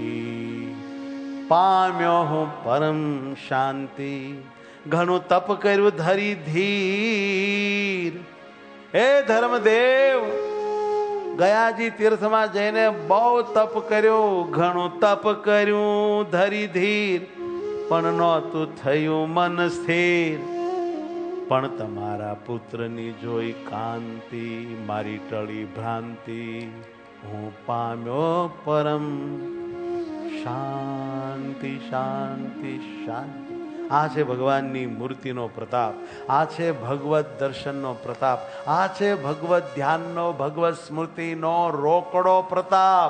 પામ્યો હું પરમ શાંતિ. ઘણું તપ કર્યું ધરી ધીર. હે ધર્મદેવ, ગયાજી તીર્થમાં જઈને બહુ તપ કર્યું, ઘણું તપ કર્યું ધરી ધીર. પણ નહોતું થયું મન સ્થિર. પણ તમારા પુત્રની જોઈ કાંતિ, મારી ટળી ભ્રાંતિ. હું પામ્યો પરમ શાંતિ. શાંતિ શાંતિ. આ છે ભગવાનની મૂર્તિનો પ્રતાપ, આ છે ભગવત દર્શનનો પ્રતાપ, આ છે ભગવત ધ્યાનનો, ભગવત સ્મૃતિનો રોકડો પ્રતાપ.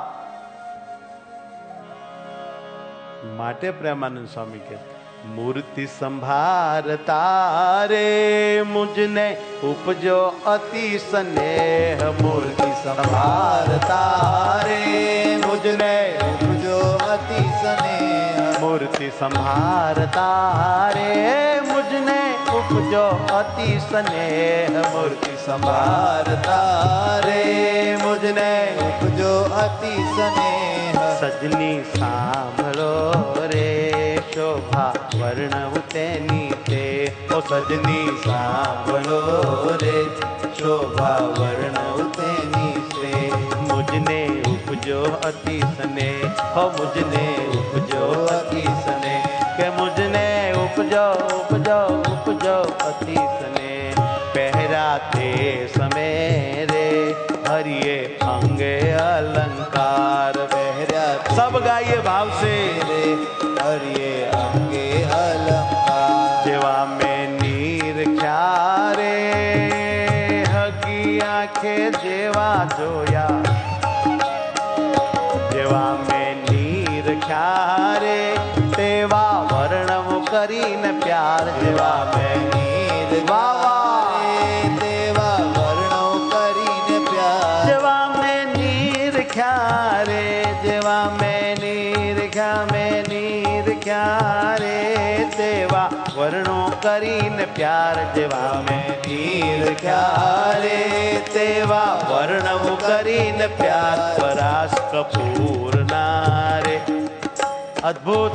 માટે પ્રેમાનંદ સ્વામી કહે, મૂર્તિ સંભારતા રે મુજને ઉપજો અતિ સ્નેહ. મૂર્તિ સંભારતા રે મુજને ઉપજો અતિ સ્નેહ. મૂર્તિ સંભારતા રે મુજને ઉપજો અતિ સ્નેહ. મૂર્તિ સંભારતા રે મુજને ઉપજો અતિ સ્નેહ. સજની સાંભળો રે શોભા વર્ણવ તેની તે. ઓ સજની સાંભળો રે શોભા વર્ણવ તેની તે. મુજને ઉપજો અતિ સ્નેહ. હો મુજને ઉપજો અતિ સ્નેહ. કે મુજને ઉપજો ઉપજો ઉપજો અતિ સ્નેહ. પહેરા તે સમય રે હરિએ અંગે अलंकार. सब गाइए भाव से रे हरिए अंगे अलंकार. जेवा में नीर ख्यारे हकी आंखे जेवा जोया. जेवा में नीर ख्यारे तेवा वर्णव करीने प्यार. जेवा में नीर ख्यारे तेवा वर्णव करीने प्यार. जेवा में नीर ख्यारे जेवा में નીર ક્યારે તેવા વર્ણો કરીને પ્યાર. જેવા મેં નીર ક્યારે તે એવા વર્ણવ કરીને પ્યાર પરાસ કપૂર ના રે અદ્ભુત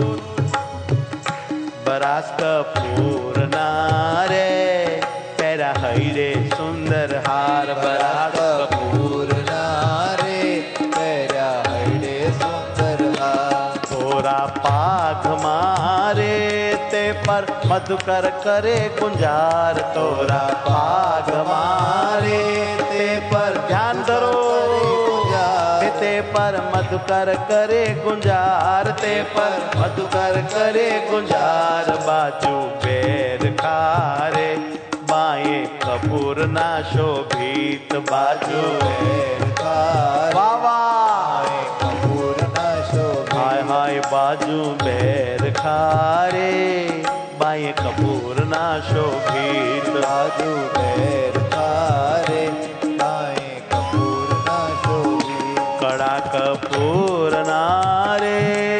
પરાસ કપૂર ના રે પેરા હૈરે સુંદર હાર પરાસ કપૂર ના રે પેરા હૈરે સુંદર હાર થોરા પાઘ મારે તે પર મધુકર કરે ગુંજાર તોરા પાઘ મારે તે પર ધ્યાન ધરો તે પર મધુકર કરે ગુંજાર તે પર મધુકર કરે ગુંજાર બાજુ બેર ખારે બાએ કપૂર ના શોભિત બાજુ બેર ખારે બાવા કપૂર ના શોભિત હાય હાય બાજુ બેર ખારે બાએ કપૂર ના શોભિત બાજુ બેર ખારે બાએ કપૂર ના શોભિત કડા કપૂર ના રે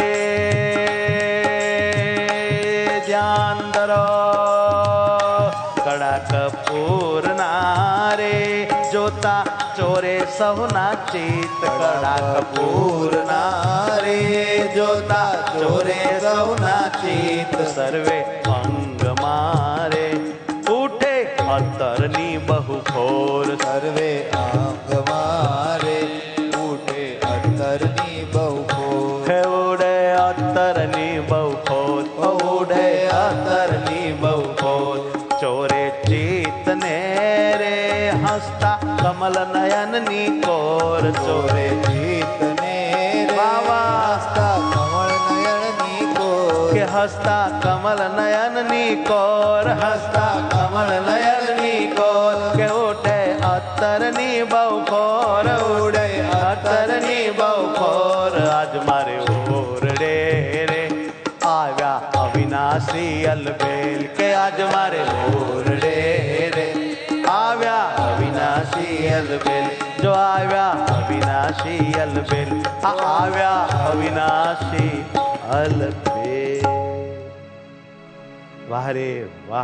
ધ્યાન ધરો કડા કપૂર ના રે જોતા ચોરે સૌના ચિત કડા કપૂર ના રે જોતા ચોરે સૌના ચિત સર્વે અંગ મારે ઉઠે અત્તરની બહુ ખોર સર્વે અંગ મારે ઉઠે અત્તરની બહુ ખોર ઉડે અત્તરની બહુ ખોર ઉડે અત્તરની બહુ ખોર ચોરે ચિત ને રે હસતા કમલ નયન ની કોર ચોરે ચિત ને બાવા હસતા કમલ નયન ની કોર કે હસતા કમલ નયન ની કોર હસતા કમલ નયન ની કોર કે ઉઠે અત્તર ની બહુ ખોર ઉડે અત્તર ની બહુ ખોર આજ મારે ઓરડે રે આવ્યા અવિનાશી અલબેલ કે આજ મારે ઓરડે રે આવ્યા અવિનાશી અલબેલ જો આવ્યા અવિનાશી અલબેલ આવ્યા અવિનાશી અલબેલ વાહ રે વાહ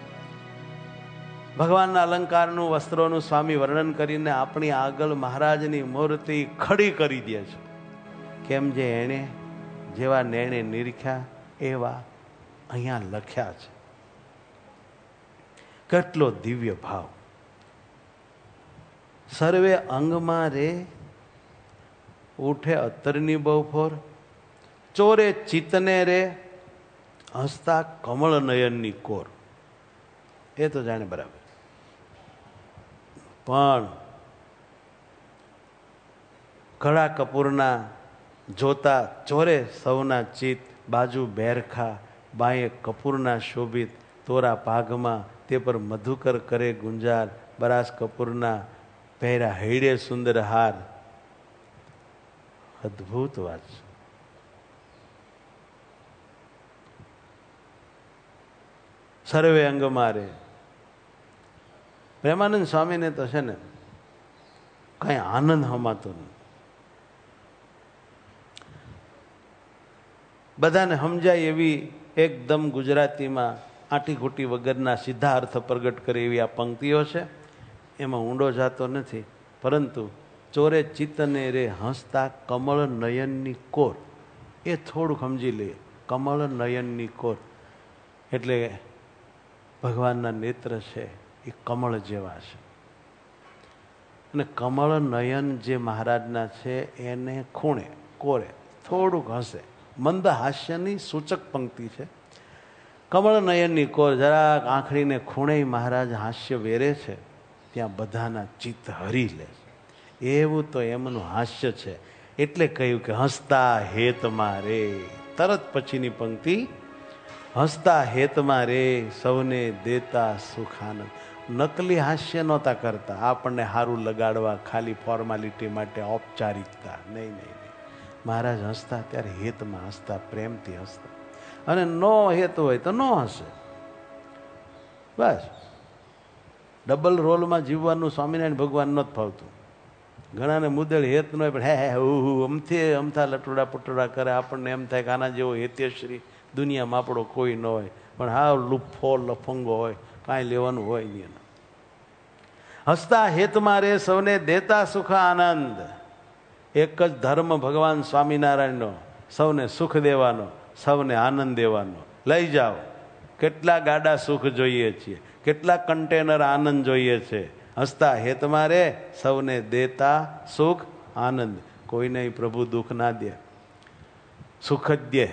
ભગવાનના અલંકારનું વસ્ત્રોનું સ્વામી વર્ણન કરીને આપણી આગળ મહારાજની મૂર્તિ ખડી કરી દે છે કેમ જે એણે જેવા નેણે નિરખ્યા એવા અહીંયા લખ્યા છે કેટલો દિવ્ય ભાવ સર્વે અંગમાં રે ઉઠે અત્તરની બહુફોર ચોરે ચિત્તને રે હસતા કમળ નયનની કોર એ તો જાણે બરાબર પણ કડા કપૂરના જોતા ચોરે સૌના ચિત્ત બાજુ બેરખા બાએ કપૂરના શોભિત તોરા પાઘમાં તે પર મધુકર કરે ગુંજાર બરાસ કપૂરના પહેરા હૈડે સુંદર હાર અદ્ભુત વાત છે સર્વે અંગ મારે પ્રેમાનંદ સ્વામીને તો છે ને કઈ આનંદ હમાતો નહીં બધાને સમજાય એવી એકદમ ગુજરાતીમાં આંટીઘૂંટી વગરના સીધા અર્થ પ્રગટ કરે એવી આ પંક્તિઓ છે એમાં ઊંડો જાતો નથી પરંતુ ચોરે ચિત્તને રે હસતા કમળ નયનની કોર એ થોડુંક સમજી લઈએ કમળ નયનની કોર એટલે ભગવાનના નેત્ર છે એ કમળ જેવા છે અને કમળ નયન જે મહારાજના છે એને ખૂણે કોરે થોડુંક હસે મંદ હાસ્યની સૂચક પંક્તિ છે કમળ નયનની કોર જરાક આંખડીને ખૂણે મહારાજ હાસ્ય વેરે છે ત્યાં બધાના ચિત્ત હરી લે છે એવું તો એમનું હાસ્ય છે એટલે કહ્યું કે હસતા હેતમાં રે તરત પછીની પંક્તિ હસતા હેતમાં રે સૌને દેતા સુખાનંદ નકલી હાસ્ય નહોતા કરતા આપણને સારું લગાડવા ખાલી ફોર્માલિટી માટે ઔપચારિકતા નહીં નહીં નહીં મહારાજ હસતા ત્યારે હેતમાં હસતા પ્રેમથી હસતા અને નો હેત હોય તો ન હસે બસ ડબલ રોલમાં જીવવાનું સ્વામિનારાયણ ભગવાન નહોતું ફાવતું ઘણાને મુદ્દળ હેત ન હોય પણ હે અમથી અમથા લટોડા પટોડા કરે આપણને એમ થાય કે આના જેવો હેત્યશ્રી દુનિયામાં આપણો કોઈ ન હોય પણ હા લુફો લફંગો હોય કાંઈ લેવાનું હોય નહીં હસતા હેતમાં રે સૌને દેતા સુખ આનંદ. એક જ ધર્મ ભગવાન સ્વામિનારાયણનો, સૌને સુખ દેવાનો, સૌને આનંદ દેવાનો. લઈ જાઓ. કેટલા ગાડા સુખ જોઈએ છીએ, કેટલા કન્ટેનર આનંદ જોઈએ છે. હસતા હેતમાં રે સૌને દેતા સુખ આનંદ. કોઈને પ્રભુ દુઃખ ના દે, સુખ જ દે,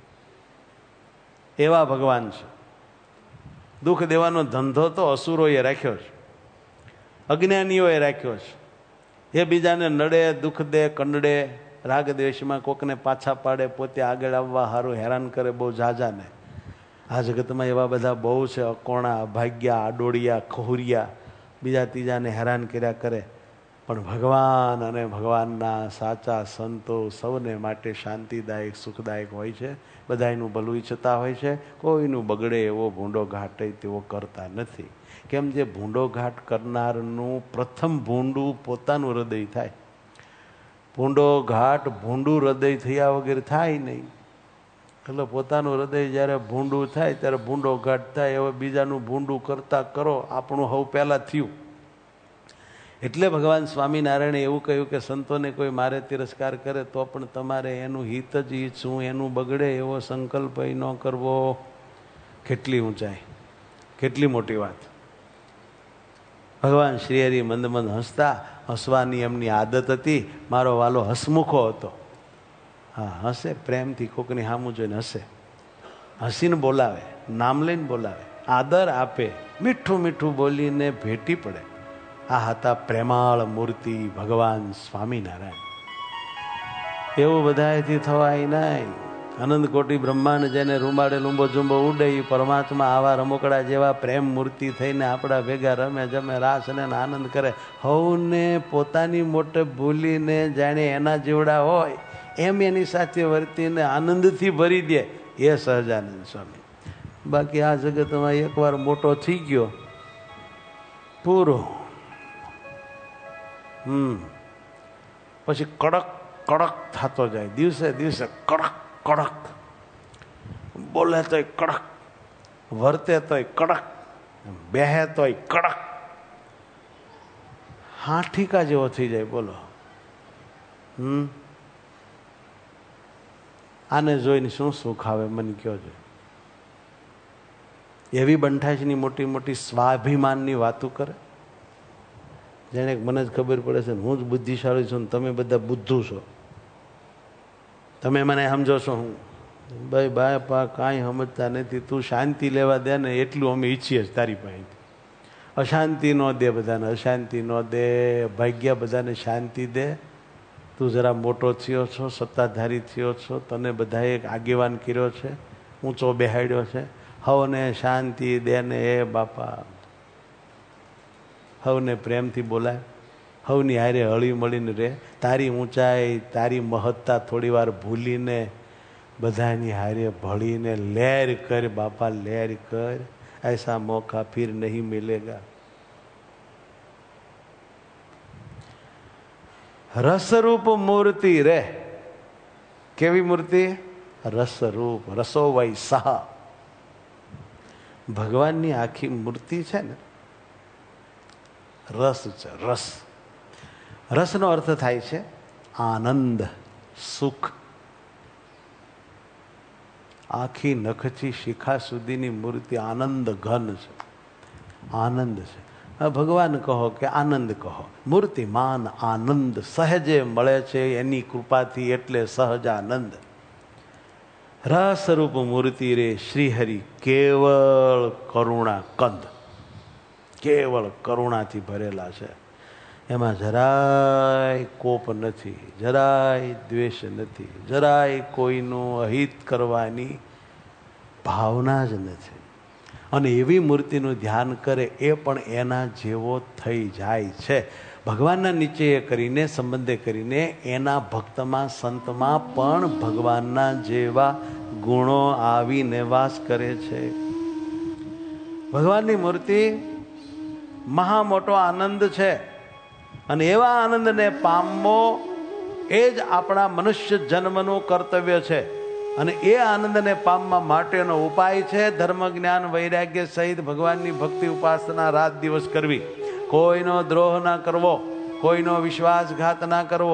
એવા ભગવાન છે. દુઃખ દેવાનો ધંધો તો અસુરોએ રાખ્યો છે, અજ્ઞાનીઓએ રાખ્યો છે. એ બીજાને નડે, દુઃખ દે, કંડડે, રાગ દ્વેષમાં કોકને પાછા પાડે, પોતે આગળ આવવા સારું હેરાન કરે બહુ ઝાઝાને. આ જગતમાં એવા બધા બહુ છે, અકોણા, અભાગ્યા, આડોડિયા, ખહુરિયા, બીજા ત્રીજાને હેરાન કર્યા કરે. પણ ભગવાન અને ભગવાનના સાચા સંતો સૌને માટે શાંતિદાયક, સુખદાયક હોય છે. બધાનું ભલું ઈચ્છતા હોય છે. કોઈનું બગડે એવો ભૂંડો ઘાટ તેઓ કરતા નથી. કેમ? જે ભૂંડો ઘાટ કરનારનું પ્રથમ ભૂંડું પોતાનું હૃદય થાય. ભૂંડો ઘાટ ભૂંડું હૃદય થયા વગર થાય નહીં. એટલે પોતાનું હૃદય જ્યારે ભૂંડું થાય ત્યારે ભૂંડો ઘાટ થાય. હવે બીજાનું ભૂંડું કરતા કરો, આપણું હવ પહેલાં થયું. એટલે ભગવાન સ્વામિનારાયણે એવું કહ્યું કે સંતોને કોઈ મારે તિરસ્કાર કરે તો પણ તમારે એનું હિત જ ઈચ્છવું, એનું બગડે એવો સંકલ્પ ન કરવો. કેટલી ઊંચાઈ, કેટલી મોટી વાત. ભગવાન શ્રી હરિ મંદ મંદ હસતા. હસવાની એમની આદત હતી. મારો વાલો હસમુખો હતો. હા, હસે પ્રેમથી, કોકની સામું જોઈને હસે, હસીને બોલાવે, નામ લઈને બોલાવે, આદર આપે, મીઠું મીઠું બોલીને ભેટી પડે. આ હતા પ્રેમાળ મૂર્તિ ભગવાન સ્વામિનારાયણ. એવું બધાથી થવાય નહીં. અનંત કોટી બ્રહ્માંડ જેને રૂમાડે લૂંબો ઝુંબો ઉડે, એ પરમાત્મા આવા રમકડા જેવા પ્રેમ મૂર્તિ થઈને આપણા ભેગા રમે, જમે, રાસ અને આનંદ કરે. હવને પોતાની મોટે ભૂલીને જાણે એના જેવડા હોય એમ એની સાથે વર્તીને આનંદથી ભરી દે, એ સહજાનંદ સ્વામી. બાકી આ જગતમાં એકવાર મોટો થઈ ગયો પૂરો. પછી કડક કડક થતો જાય, દિવસે દિવસે કડક કડક, બોલે તોય કડક, વર્તે તોય કડક, બેહે તોય કડક, હાઠીકા જેવો થઈ જાય. બોલો, આને જોઈને શું સુખ આવે મને કહો છો? એવી બંઠાશની મોટી મોટી સ્વાભિમાનની વાતો કરે. જેને મને જ ખબર પડે છે હું જ બુદ્ધિશાળી છું, તમે બધા બુદ્ધુ છો, તમે મને સમજો છો. હું ભાઈ બાપા કાંઈ સમજતા નથી. તું શાંતિ લેવા દે ને એટલું અમે ઈચ્છીએ જ તારી પાસેથી. અશાંતિ ન દે બધાને, અશાંતિ ન દે. ભાગ્ય બધાને શાંતિ દે. તું જરા મોટો થયો છો, સત્તાધારી થયો છો, તને બધાએ આગેવાન કર્યો છે, ઊંચો બેહાડ્યો છે. હવને શાંતિ દે ને એ બાપા. હવને પ્રેમથી બોલાય, હવની હારે હળી મળીને રહે. તારી ઊંચાઈ, તારી મહત્તા થોડી વાર ભૂલીને બધાની હારે ભળીને લહેર કર બાપા, લહેર કર. ऐसा मौका फिर नहीं मिलेगा. રસરૂપ મૂર્તિ રે. કેવી મૂર્તિ? રસરૂપ, રસો વૈ સહ. ભગવાનની આખી મૂર્તિ છે ને રસ છે. રસ, રસનો અર્થ થાય છે આનંદ, સુખ. આખી નખથી શિખા સુધીની મૂર્તિ આનંદ ઘન છે, આનંદ છે. ભગવાન કહો કે આનંદ કહો, મૂર્તિમાન આનંદ સહજે મળે છે એની કૃપાથી, એટલે સહજાનંદ. રસરૂપ મૂર્તિ રે શ્રીહરિ કેવળ કરુણા કંદ, કેવળ કરુણાથી ભરેલા છે. એમાં જરાય કોપ નથી, જરાય દ્વેષ નથી, જરાય કોઈનું અહિત કરવાની ભાવના જ નથી. અને એવી મૂર્તિનું ધ્યાન કરે એ પણ એના જેવો થઈ જાય છે. ભગવાનના નિશ્ચય કરીને, સંબંધે કરીને એના ભક્તમાં, સંતમાં પણ ભગવાનના જેવા ગુણો આવીને વાસ કરે છે. ભગવાનની મૂર્તિ મહા મોટો આનંદ છે. અને એવા આનંદને પામવો એ જ આપણા મનુષ્ય જન્મનું કર્તવ્ય છે. અને એ આનંદને પામવા માટેનો ઉપાય છે ધર્મ, જ્ઞાન, વૈરાગ્ય સહિત ભગવાનની ભક્તિ ઉપાસના રાત દિવસ કરવી. કોઈનો દ્રોહ ના કરવો, કોઈનો વિશ્વાસઘાત ના કરવો,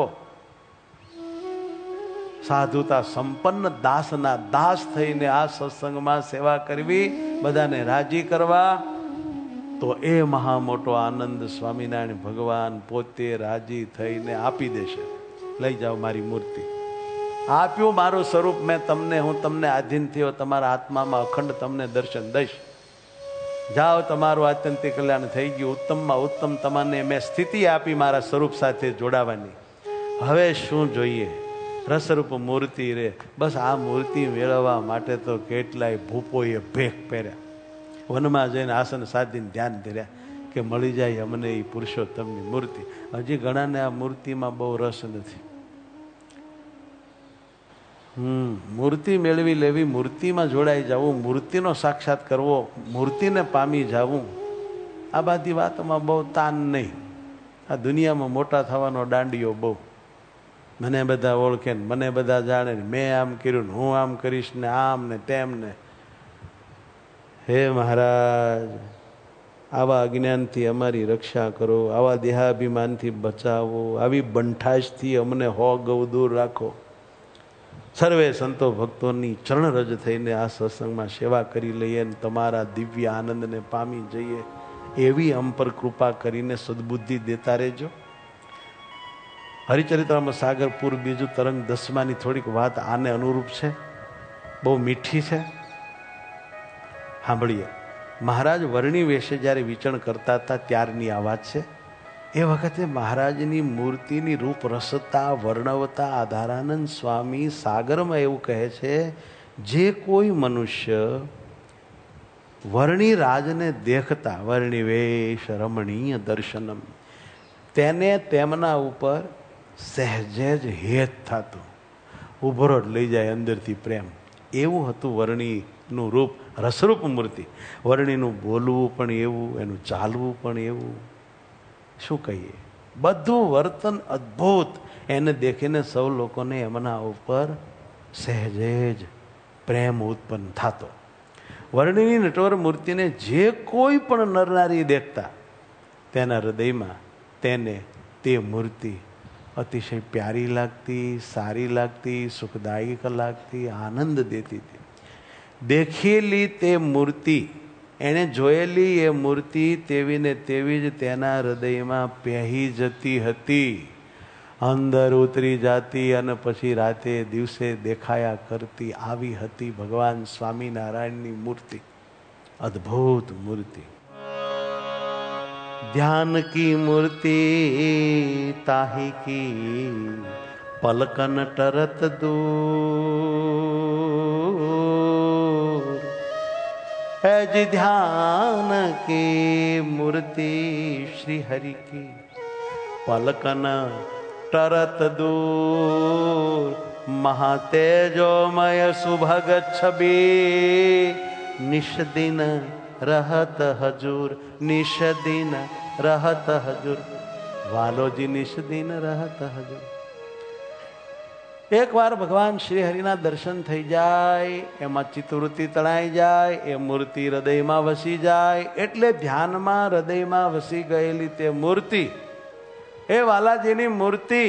સાધુતા સંપન્ન દાસના દાસ થઈને આ સત્સંગમાં સેવા કરવી, બધાને રાજી કરવા, તો એ મહા મોટો આનંદ સ્વામિનારાયણ ભગવાન પોતે રાજી થઈને આપી દેશે. લઈ જાઓ મારી મૂર્તિ, આપ્યું મારું સ્વરૂપ મેં તમને, હું તમને આધીન થયો, તમારા આત્મામાં અખંડ તમને દર્શન દઈશ. જાઓ, તમારું આત્યંતિક કલ્યાણ થઈ ગયું. ઉત્તમમાં ઉત્તમ તમને મેં સ્થિતિ આપી મારા સ્વરૂપ સાથે જોડાવાની. હવે શું જોઈએ? રસરૂપ મૂર્તિ રે. બસ આ મૂર્તિ મેળવવા માટે તો કેટલાય ભૂપોએ ભેખ પહેર્યા, વનમાં જઈને આસન સાધીને ધ્યાન ધર્યા કે મળી જાય અમને એ પુરુષોત્તમની મૂર્તિ. હજી ઘણાને આ મૂર્તિમાં બહુ રસ નથી. મૂર્તિ મેળવી લેવી, મૂર્તિમાં જોડાઈ જવું, મૂર્તિનો સાક્ષાત કરવો, મૂર્તિને પામી જવું, આ બધી વાતમાં બહુ તાન નહીં. આ દુનિયામાં મોટા થવાનો દાંડીઓ બહુ. મને બધા ઓળખે ને મને બધા જાણે ને મેં આમ કર્યું ને હું આમ કરીશ ને આમ ને તેમ ને. હે મહારાજ, આવા અજ્ઞાનથી અમારી રક્ષા કરો, આવા દેહાભિમાનથી બચાવો, આવી બંઠાશથી અમને હો ગૌ દૂર રાખો. સર્વે સંતો ભક્તોની ચરણરજ થઈને આ સત્સંગમાં સેવા કરી લઈએ ને તમારા દિવ્ય આનંદને પામી જઈએ, એવી અમ પર કૃપા કરીને સદબુદ્ધિ દેતા રહેજો. હરિચરિત્રમાં સાગરપુર બીજું તરંગ 10માની થોડીક વાત આને અનુરૂપ છે, બહુ મીઠી છે, સાંભળીએ. મહારાજ વર્ણી વેશે જ્યારે વિચરણ કરતા હતા ત્યારની આ વાત છે. એ વખતે મહારાજની મૂર્તિની રૂપ રસતા વર્ણવતા આધારાનંદ સ્વામી સાગરમાં એવું કહે છે, જે કોઈ મનુષ્ય વર્ણી રાજને દેખતા, વર્ણી વેશ રમણીય દર્શનમ, તેને તેમના ઉપર સહેજે જ હેત થતું, ઉભરો લઈ જાય અંદરથી પ્રેમ. એવું હતું વર્ણીનું રૂપ, રસરૂપ મૂર્તિ. વર્ણીનું બોલવું પણ એવું, એનું ચાલવું પણ એવું, શું કહીએ, બધું વર્તન અદ્ભુત. એને દેખીને સૌ લોકોને એમના ઉપર સહેજે જ પ્રેમ ઉત્પન્ન થતો. વર્ણિની નટવર મૂર્તિને જે કોઈ પણ નરનારી દેખતા તેના હૃદયમાં તેને તે મૂર્તિ અતિશય પ્યારી લાગતી, સારી લાગતી, સુખદાયક લાગતી, આનંદ દેતી હતી. દેખેલી તે મૂર્તિ, એણે જોયેલી એ મૂર્તિ તેવી ને તેવી જ તેના હૃદયમાં પહેરી જતી હતી, અંદર ઉતરી જાતી અને પછી રાતે દિવસે દેખાયા કરતી. આવી હતી ભગવાન સ્વામિનારાયણની મૂર્તિ, અદ્ભુત મૂર્તિ. ધ્યાન કી મૂર્તિ તાહી કી પલકન ટરત દૂર, है जी ध्यान की मूर्ति श्री हरि की पलकन टरत दूर, महातेजोमय सुभग छवि निष्दिन रहत हजूर, निष्दिन रहत हजूर, वालोजी निष्दिन रहत हजूर. એક વાર ભગવાન શ્રી હરિના દર્શન થઈ જાય, એમાં ચિત્તવૃત્તિ તણાઈ જાય, એ મૂર્તિ હૃદયમાં વસી જાય. એટલે ધ્યાનમાં હૃદયમાં વસી ગયેલી તે મૂર્તિ, એ વાલાજીની મૂર્તિ,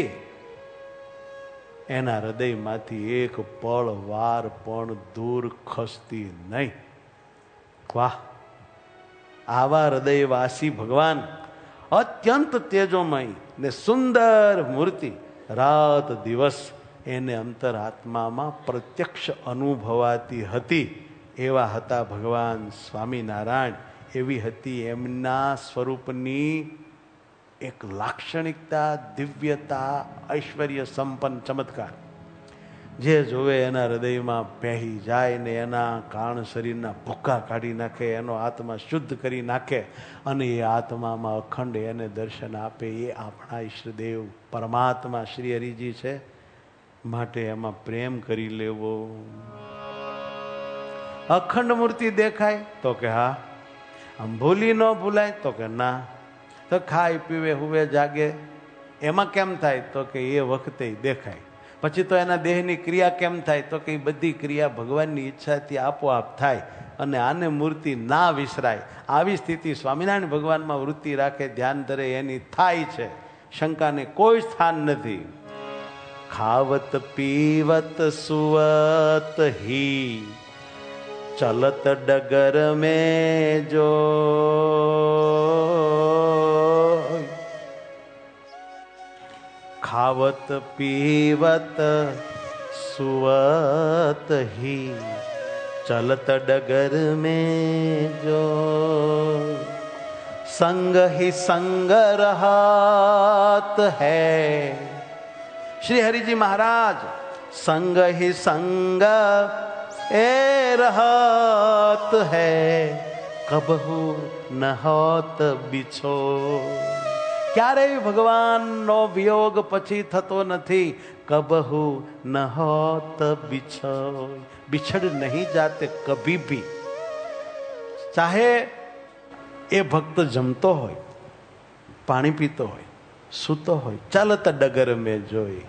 એના હૃદયમાંથી એક પળ વાર પણ દૂર ખસતી નહીં. વાહ! આવા હૃદયવાસી ભગવાન, અત્યંત તેજોમય ને સુંદર મૂર્તિ, રાત દિવસ એને અંતરાત્મામાં પ્રત્યક્ષ અનુભવાતી હતી. એવા હતા ભગવાન સ્વામિનારાયણ. એવી હતી એમના સ્વરૂપની એક લાક્ષણિકતા, દિવ્યતા, ઐશ્વર્ય સંપન્ન ચમત્કાર. જે જોવે એના હૃદયમાં પહેરી જાય ને એના કાણ શરીરના ભૂક્કા કાઢી નાખે, એનો આત્મા શુદ્ધ કરી નાખે અને એ આત્મામાં અખંડ એને દર્શન આપે. એ આપણા ઈષ્ટદેવ પરમાત્મા શ્રી હરિજી છે. માટે એમાં પ્રેમ કરી લેવો. અખંડ મૂર્તિ દેખાય તો કે હા, આમ ભૂલી ન ભૂલાય તો કે ના, તો ખાય પીવે હુવે જાગે એમાં કેમ થાય તો કે એ વખતે દેખાય. પછી તો એના દેહની ક્રિયા કેમ થાય તો કે એ બધી ક્રિયા ભગવાનની ઈચ્છાથી આપોઆપ થાય. અને આને મૂર્તિ ના વિસરાય. આવી સ્થિતિ સ્વામિનારાયણ ભગવાનમાં વૃત્તિ રાખે, ધ્યાન ધરે, એની થાય છે. શંકાને કોઈ સ્થાન નથી. ખાવત પીવત સુવત હી ચલત ડગર में जो खावत पीवत सुवत ही चलत डगर में जो संग ही संग रहत है. श्री हरिजी महाराज संग ही संग ए रहत है कबहू न होत बिछो. ક્યારેય ભગવાનનો વિયોગ પછી થતો નથી. કબહુ ન હોત બિછો, બિછડ નહીં જાતે કભી ભી. ચાહે એ ભક્ત જમતો હોય, પાણી પીતો હોય, સૂતો હોય, ચાલત ડગર મેં જોઈ,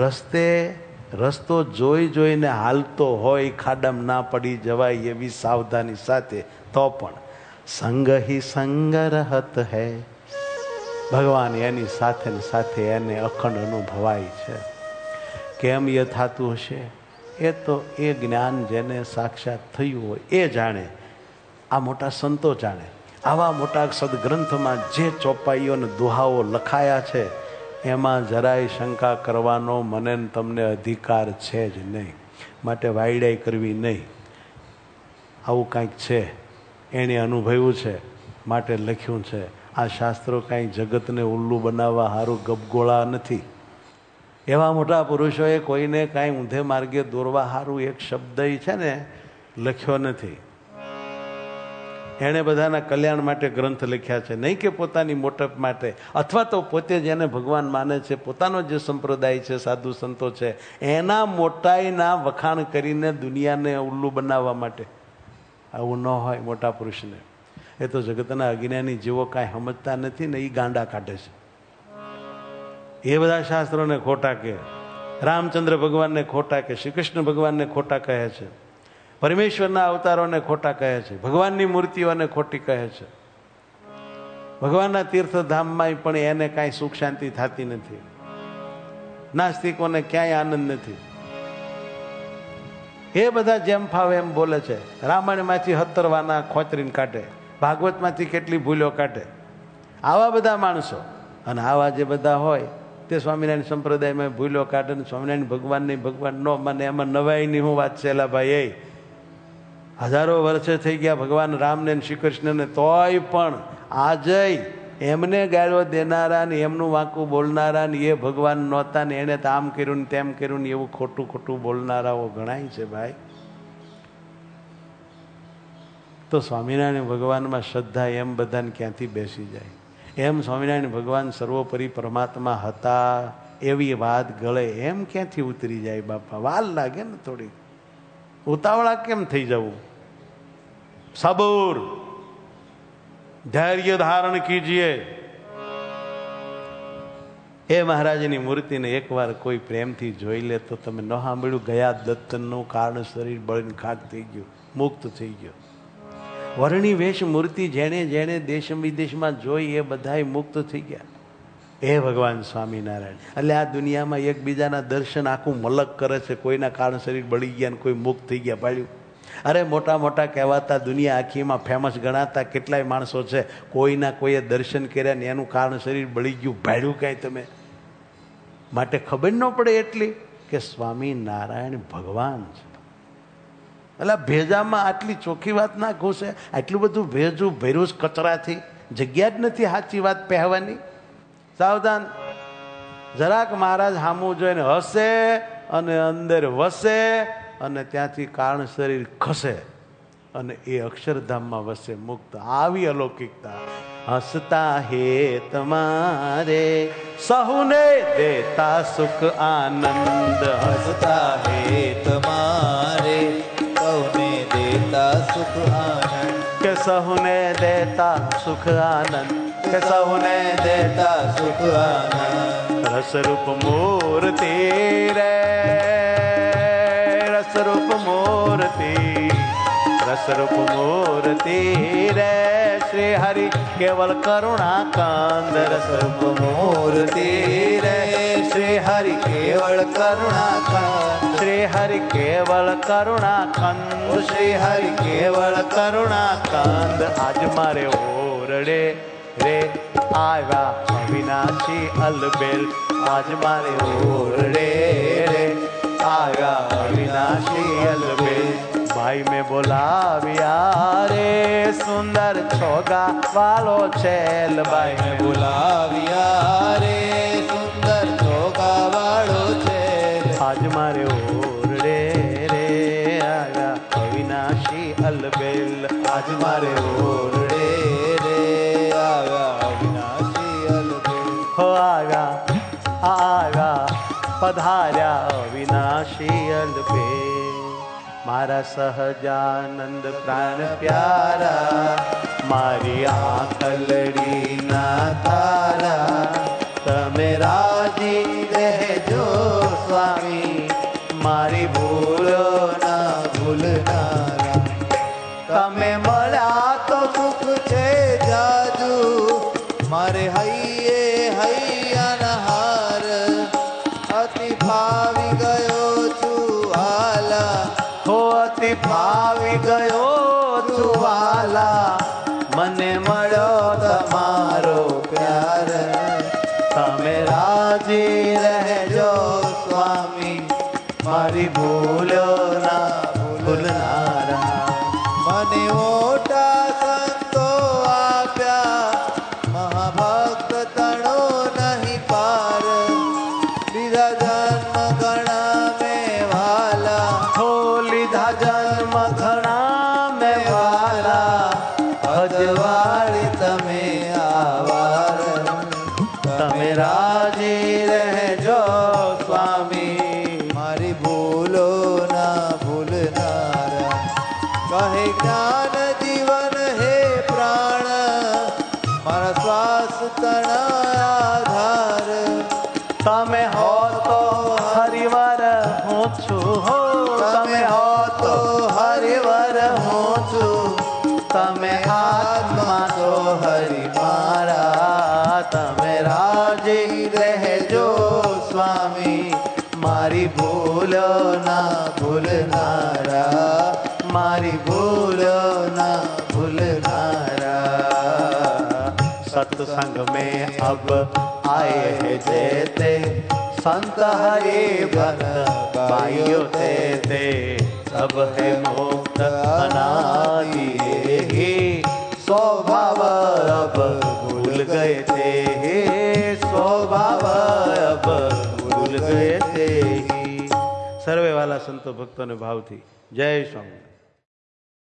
રસ્તો જોઈ જોઈને હાલતો હોય, ખાડામાં ના પડી જવાય એવી સાવધાની સાથે, તો પણ સંગ હી સંગ રહત હૈ. ભગવાન એની સાથે ને સાથે એને અખંડ અનુભવાય છે. કેમ એ થતું હશે એ તો એ જ્ઞાન જેને સાક્ષાત થયું હોય એ જાણે, આ મોટા સંતો જાણે. આવા મોટા સદગ્રંથમાં જે ચોપાઈઓ અને દુહાઓ લખાયા છે એમાં જરાય શંકા કરવાનો મને તમને અધિકાર છે જ નહીં. માટે વાયડાઈ કરવી નહીં. આવું કાંઈક છે, એણે અનુભવ્યું છે માટે લખ્યું છે. આ શાસ્ત્રો કાંઈ જગતને ઉલ્લું બનાવવા સારું ગપગોળા નથી. એવા મોટા પુરુષોએ કોઈને કાંઈ ઊંધે માર્ગે દોરવા સારું એક શબ્દ છે ને લખ્યો નથી. એણે બધાના કલ્યાણ માટે ગ્રંથ લખ્યા છે, નહીં કે પોતાની મોટપ માટે, અથવા તો પોતે જેને ભગવાન માને છે, પોતાનો જે સંપ્રદાય છે, સાધુ સંતો છે, એના મોટાઈના વખાણ કરીને દુનિયાને ઉલ્લું બનાવવા માટે. આવું ન હોય મોટા પુરુષને. એ તો જગતના અજ્ઞાની જેવો કાંઈ સમજતા નથી ને એ ગાંડા કાઢે છે. એ બધા શાસ્ત્રોને ખોટા કહે, રામચંદ્ર ભગવાનને ખોટા કહે, શ્રી કૃષ્ણ ભગવાનને ખોટા કહે છે, પરમેશ્વરના અવતારોને ખોટા કહે છે, ભગવાનની મૂર્તિઓને ખોટી કહે છે. ભગવાનના તીર્થધામમાં પણ એને કાંઈ સુખ શાંતિ થતી નથી. નાસ્તિકોને ક્યાંય આનંદ નથી. એ બધા જેમ ફાવે એમ બોલે છે. રામાયણમાંથી 17 વાના ખોતરીને કાઢે, ભાગવતમાંથી કેટલી ભૂલો કાઢે. આવા બધા માણસો અને આવા જે બધા હોય તે સ્વામિનારાયણ સંપ્રદાયમાં ભૂલો કાઢે ને સ્વામિનારાયણ ભગવાન નો મને એમાં નવાઈની હું વાત છે. એલા ભાઈ, હજારો વર્ષે થઈ ગયા ભગવાન રામને શ્રી કૃષ્ણને, તોય પણ આજે એમને ગાળો દેનારા ને એમનું વાંકું બોલનારા ને એ ભગવાન નહોતા ને એને તો આમ કર્યું ને તેમ કર્યું ને એવું ખોટું ખોટું બોલનારાઓ ગણાય છે ભાઈ. તો સ્વામિનારાયણ ભગવાનમાં શ્રદ્ધા એમ બધાને ક્યાંથી બેસી જાય? એમ સ્વામિનારાયણ ભગવાન સર્વોપરી પરમાત્મા હતા એવી વાત ગળે એમ ક્યાંથી ઉતરી જાય બાપા? વાર લાગે ને થોડી. ઉતાવળા કેમ થઈ જવું? સબૂર, ધૈર્ય ધારણ કીજીએ. એ મહારાજની મૂર્તિને એકવાર કોઈ પ્રેમથી જોઈ લે તો તમે ન સાંભળ્યું, ગયા દત્તનનું કારણ શરીર બળીને ખાક થઈ ગયું, મુક્ત થઈ ગયો. વર્ણી વેશ મૂર્તિ જેણે જેણે દેશ વિદેશમાં જોઈ એ બધાય મુક્ત થઈ ગયા. એ ભગવાન સ્વામિનારાયણ. એટલે આ દુનિયામાં એકબીજાના દર્શન આખું મલક કરે છે. કોઈના કારણ શરીર બળી ગયા ને કોઈ મુક્ત થઈ ગયા, પાડ્યું. અરે મોટા મોટા કહેવાતા, દુનિયા આખીમાં ફેમસ ગણાતા કેટલાય માણસો છે, કોઈના કોઈએ દર્શન કર્યા ને એનું કારણ શરીર બળી ગયું, ભાડ્યું કાંઈ તમે? માટે ખબર ન પડે એટલી કે સ્વામિનારાયણ ભગવાન છે. એટલે ભેજામાં આટલી ચોખ્ખી વાત ના ઘૂસે. આટલું બધું ભેજું ભર્યું કચરાથી, જગ્યા જ નથી સાચી વાત પહેવાની. સાવધાન. જરાક મહારાજ સામું જોઈને હસે અને અંદર વસે અને ત્યાંથી કારણ શરીર ખસે અને એ અક્ષરધામમાં વસે મુક્ત. આવી અલૌકિકતા. હસતા હે તમારે સહુને દેતા સુખ આનંદ. હસતા હે તમારે સહુને દેતા સુખ આનંદ. કે સહુને દેતા સુખ આનંદ, કે સહુને દેતા સુખ આનંદ. રસરૂપ મૂર્તિ રે, રસરૂપ મૂર્તિ, रसरूप मूर्ति रे श्री हरि केवल करुणा कांद रसरूप मूर्ति रे श्री हरि केवल करुणा कांद श्री हरि केवल करुणा कंद श्री हरि केवल करुणा कांद आज मारे ओरडे रे आया अविनाशी अलबेल आज मारे ओरडे रे आया अविनाशी अलबेल भाई में बोलाविया रे सुंदर छोगा वालो चेल भाई में बोलाविया रे सुंदर छोगा वालो चेल आज मारे ओरडे रे आया अविनाशी अलबेल आज मारे ओरडे रे आया अविनाशी अलबेल हो आया आया पधार्या अविनाशी अलबेल मारा सहजानंद प्राण प्यारा मारी आखलड़ी ना तारा तमे राजी रहजो स्वामी मारी भूलो ना भूलनारा तमे मळ्या तो सुख छे जाजू मारे हइये हइयाना हार अति भावी गयो छू आला हो अति भावी गयो चुवाला मने मळ्यो तमारो प्यार तमे राजी रहजो स्वामी मारी भूलो ना भूलनारा मने मोटा संतो आप्या महाभक्त तणो नहीं पार लीधा जन्म गणा में वाला हो लीधा जन्म घणा में वाला अजवाड़ी तमे आवार तमे राजी रहजो स्वामी मारी भूलो ना भूलनारा कहे ज्ञान जीवन हे प्राण मारा श्वास तणा आधार तमे हो तो हरिवर हूँ छु हो तमे हो तो हरिवर हूँ छु तमे आत्मा तो हरि मारा तमे राजी रहजो स्वामी मारी भूलो ना भूलनारा मारी भूलो ना भूलनारा सत्संग में अब आए हैं जेते संत हरि भक्त भाइयों ते सब है मुक्त अनादि ही स्वभाव अब भूल गए थे स्वभाव अब भूल गए थे ही सर्वे वाला संतो भक्तों ने भाव थी जय स्वामी।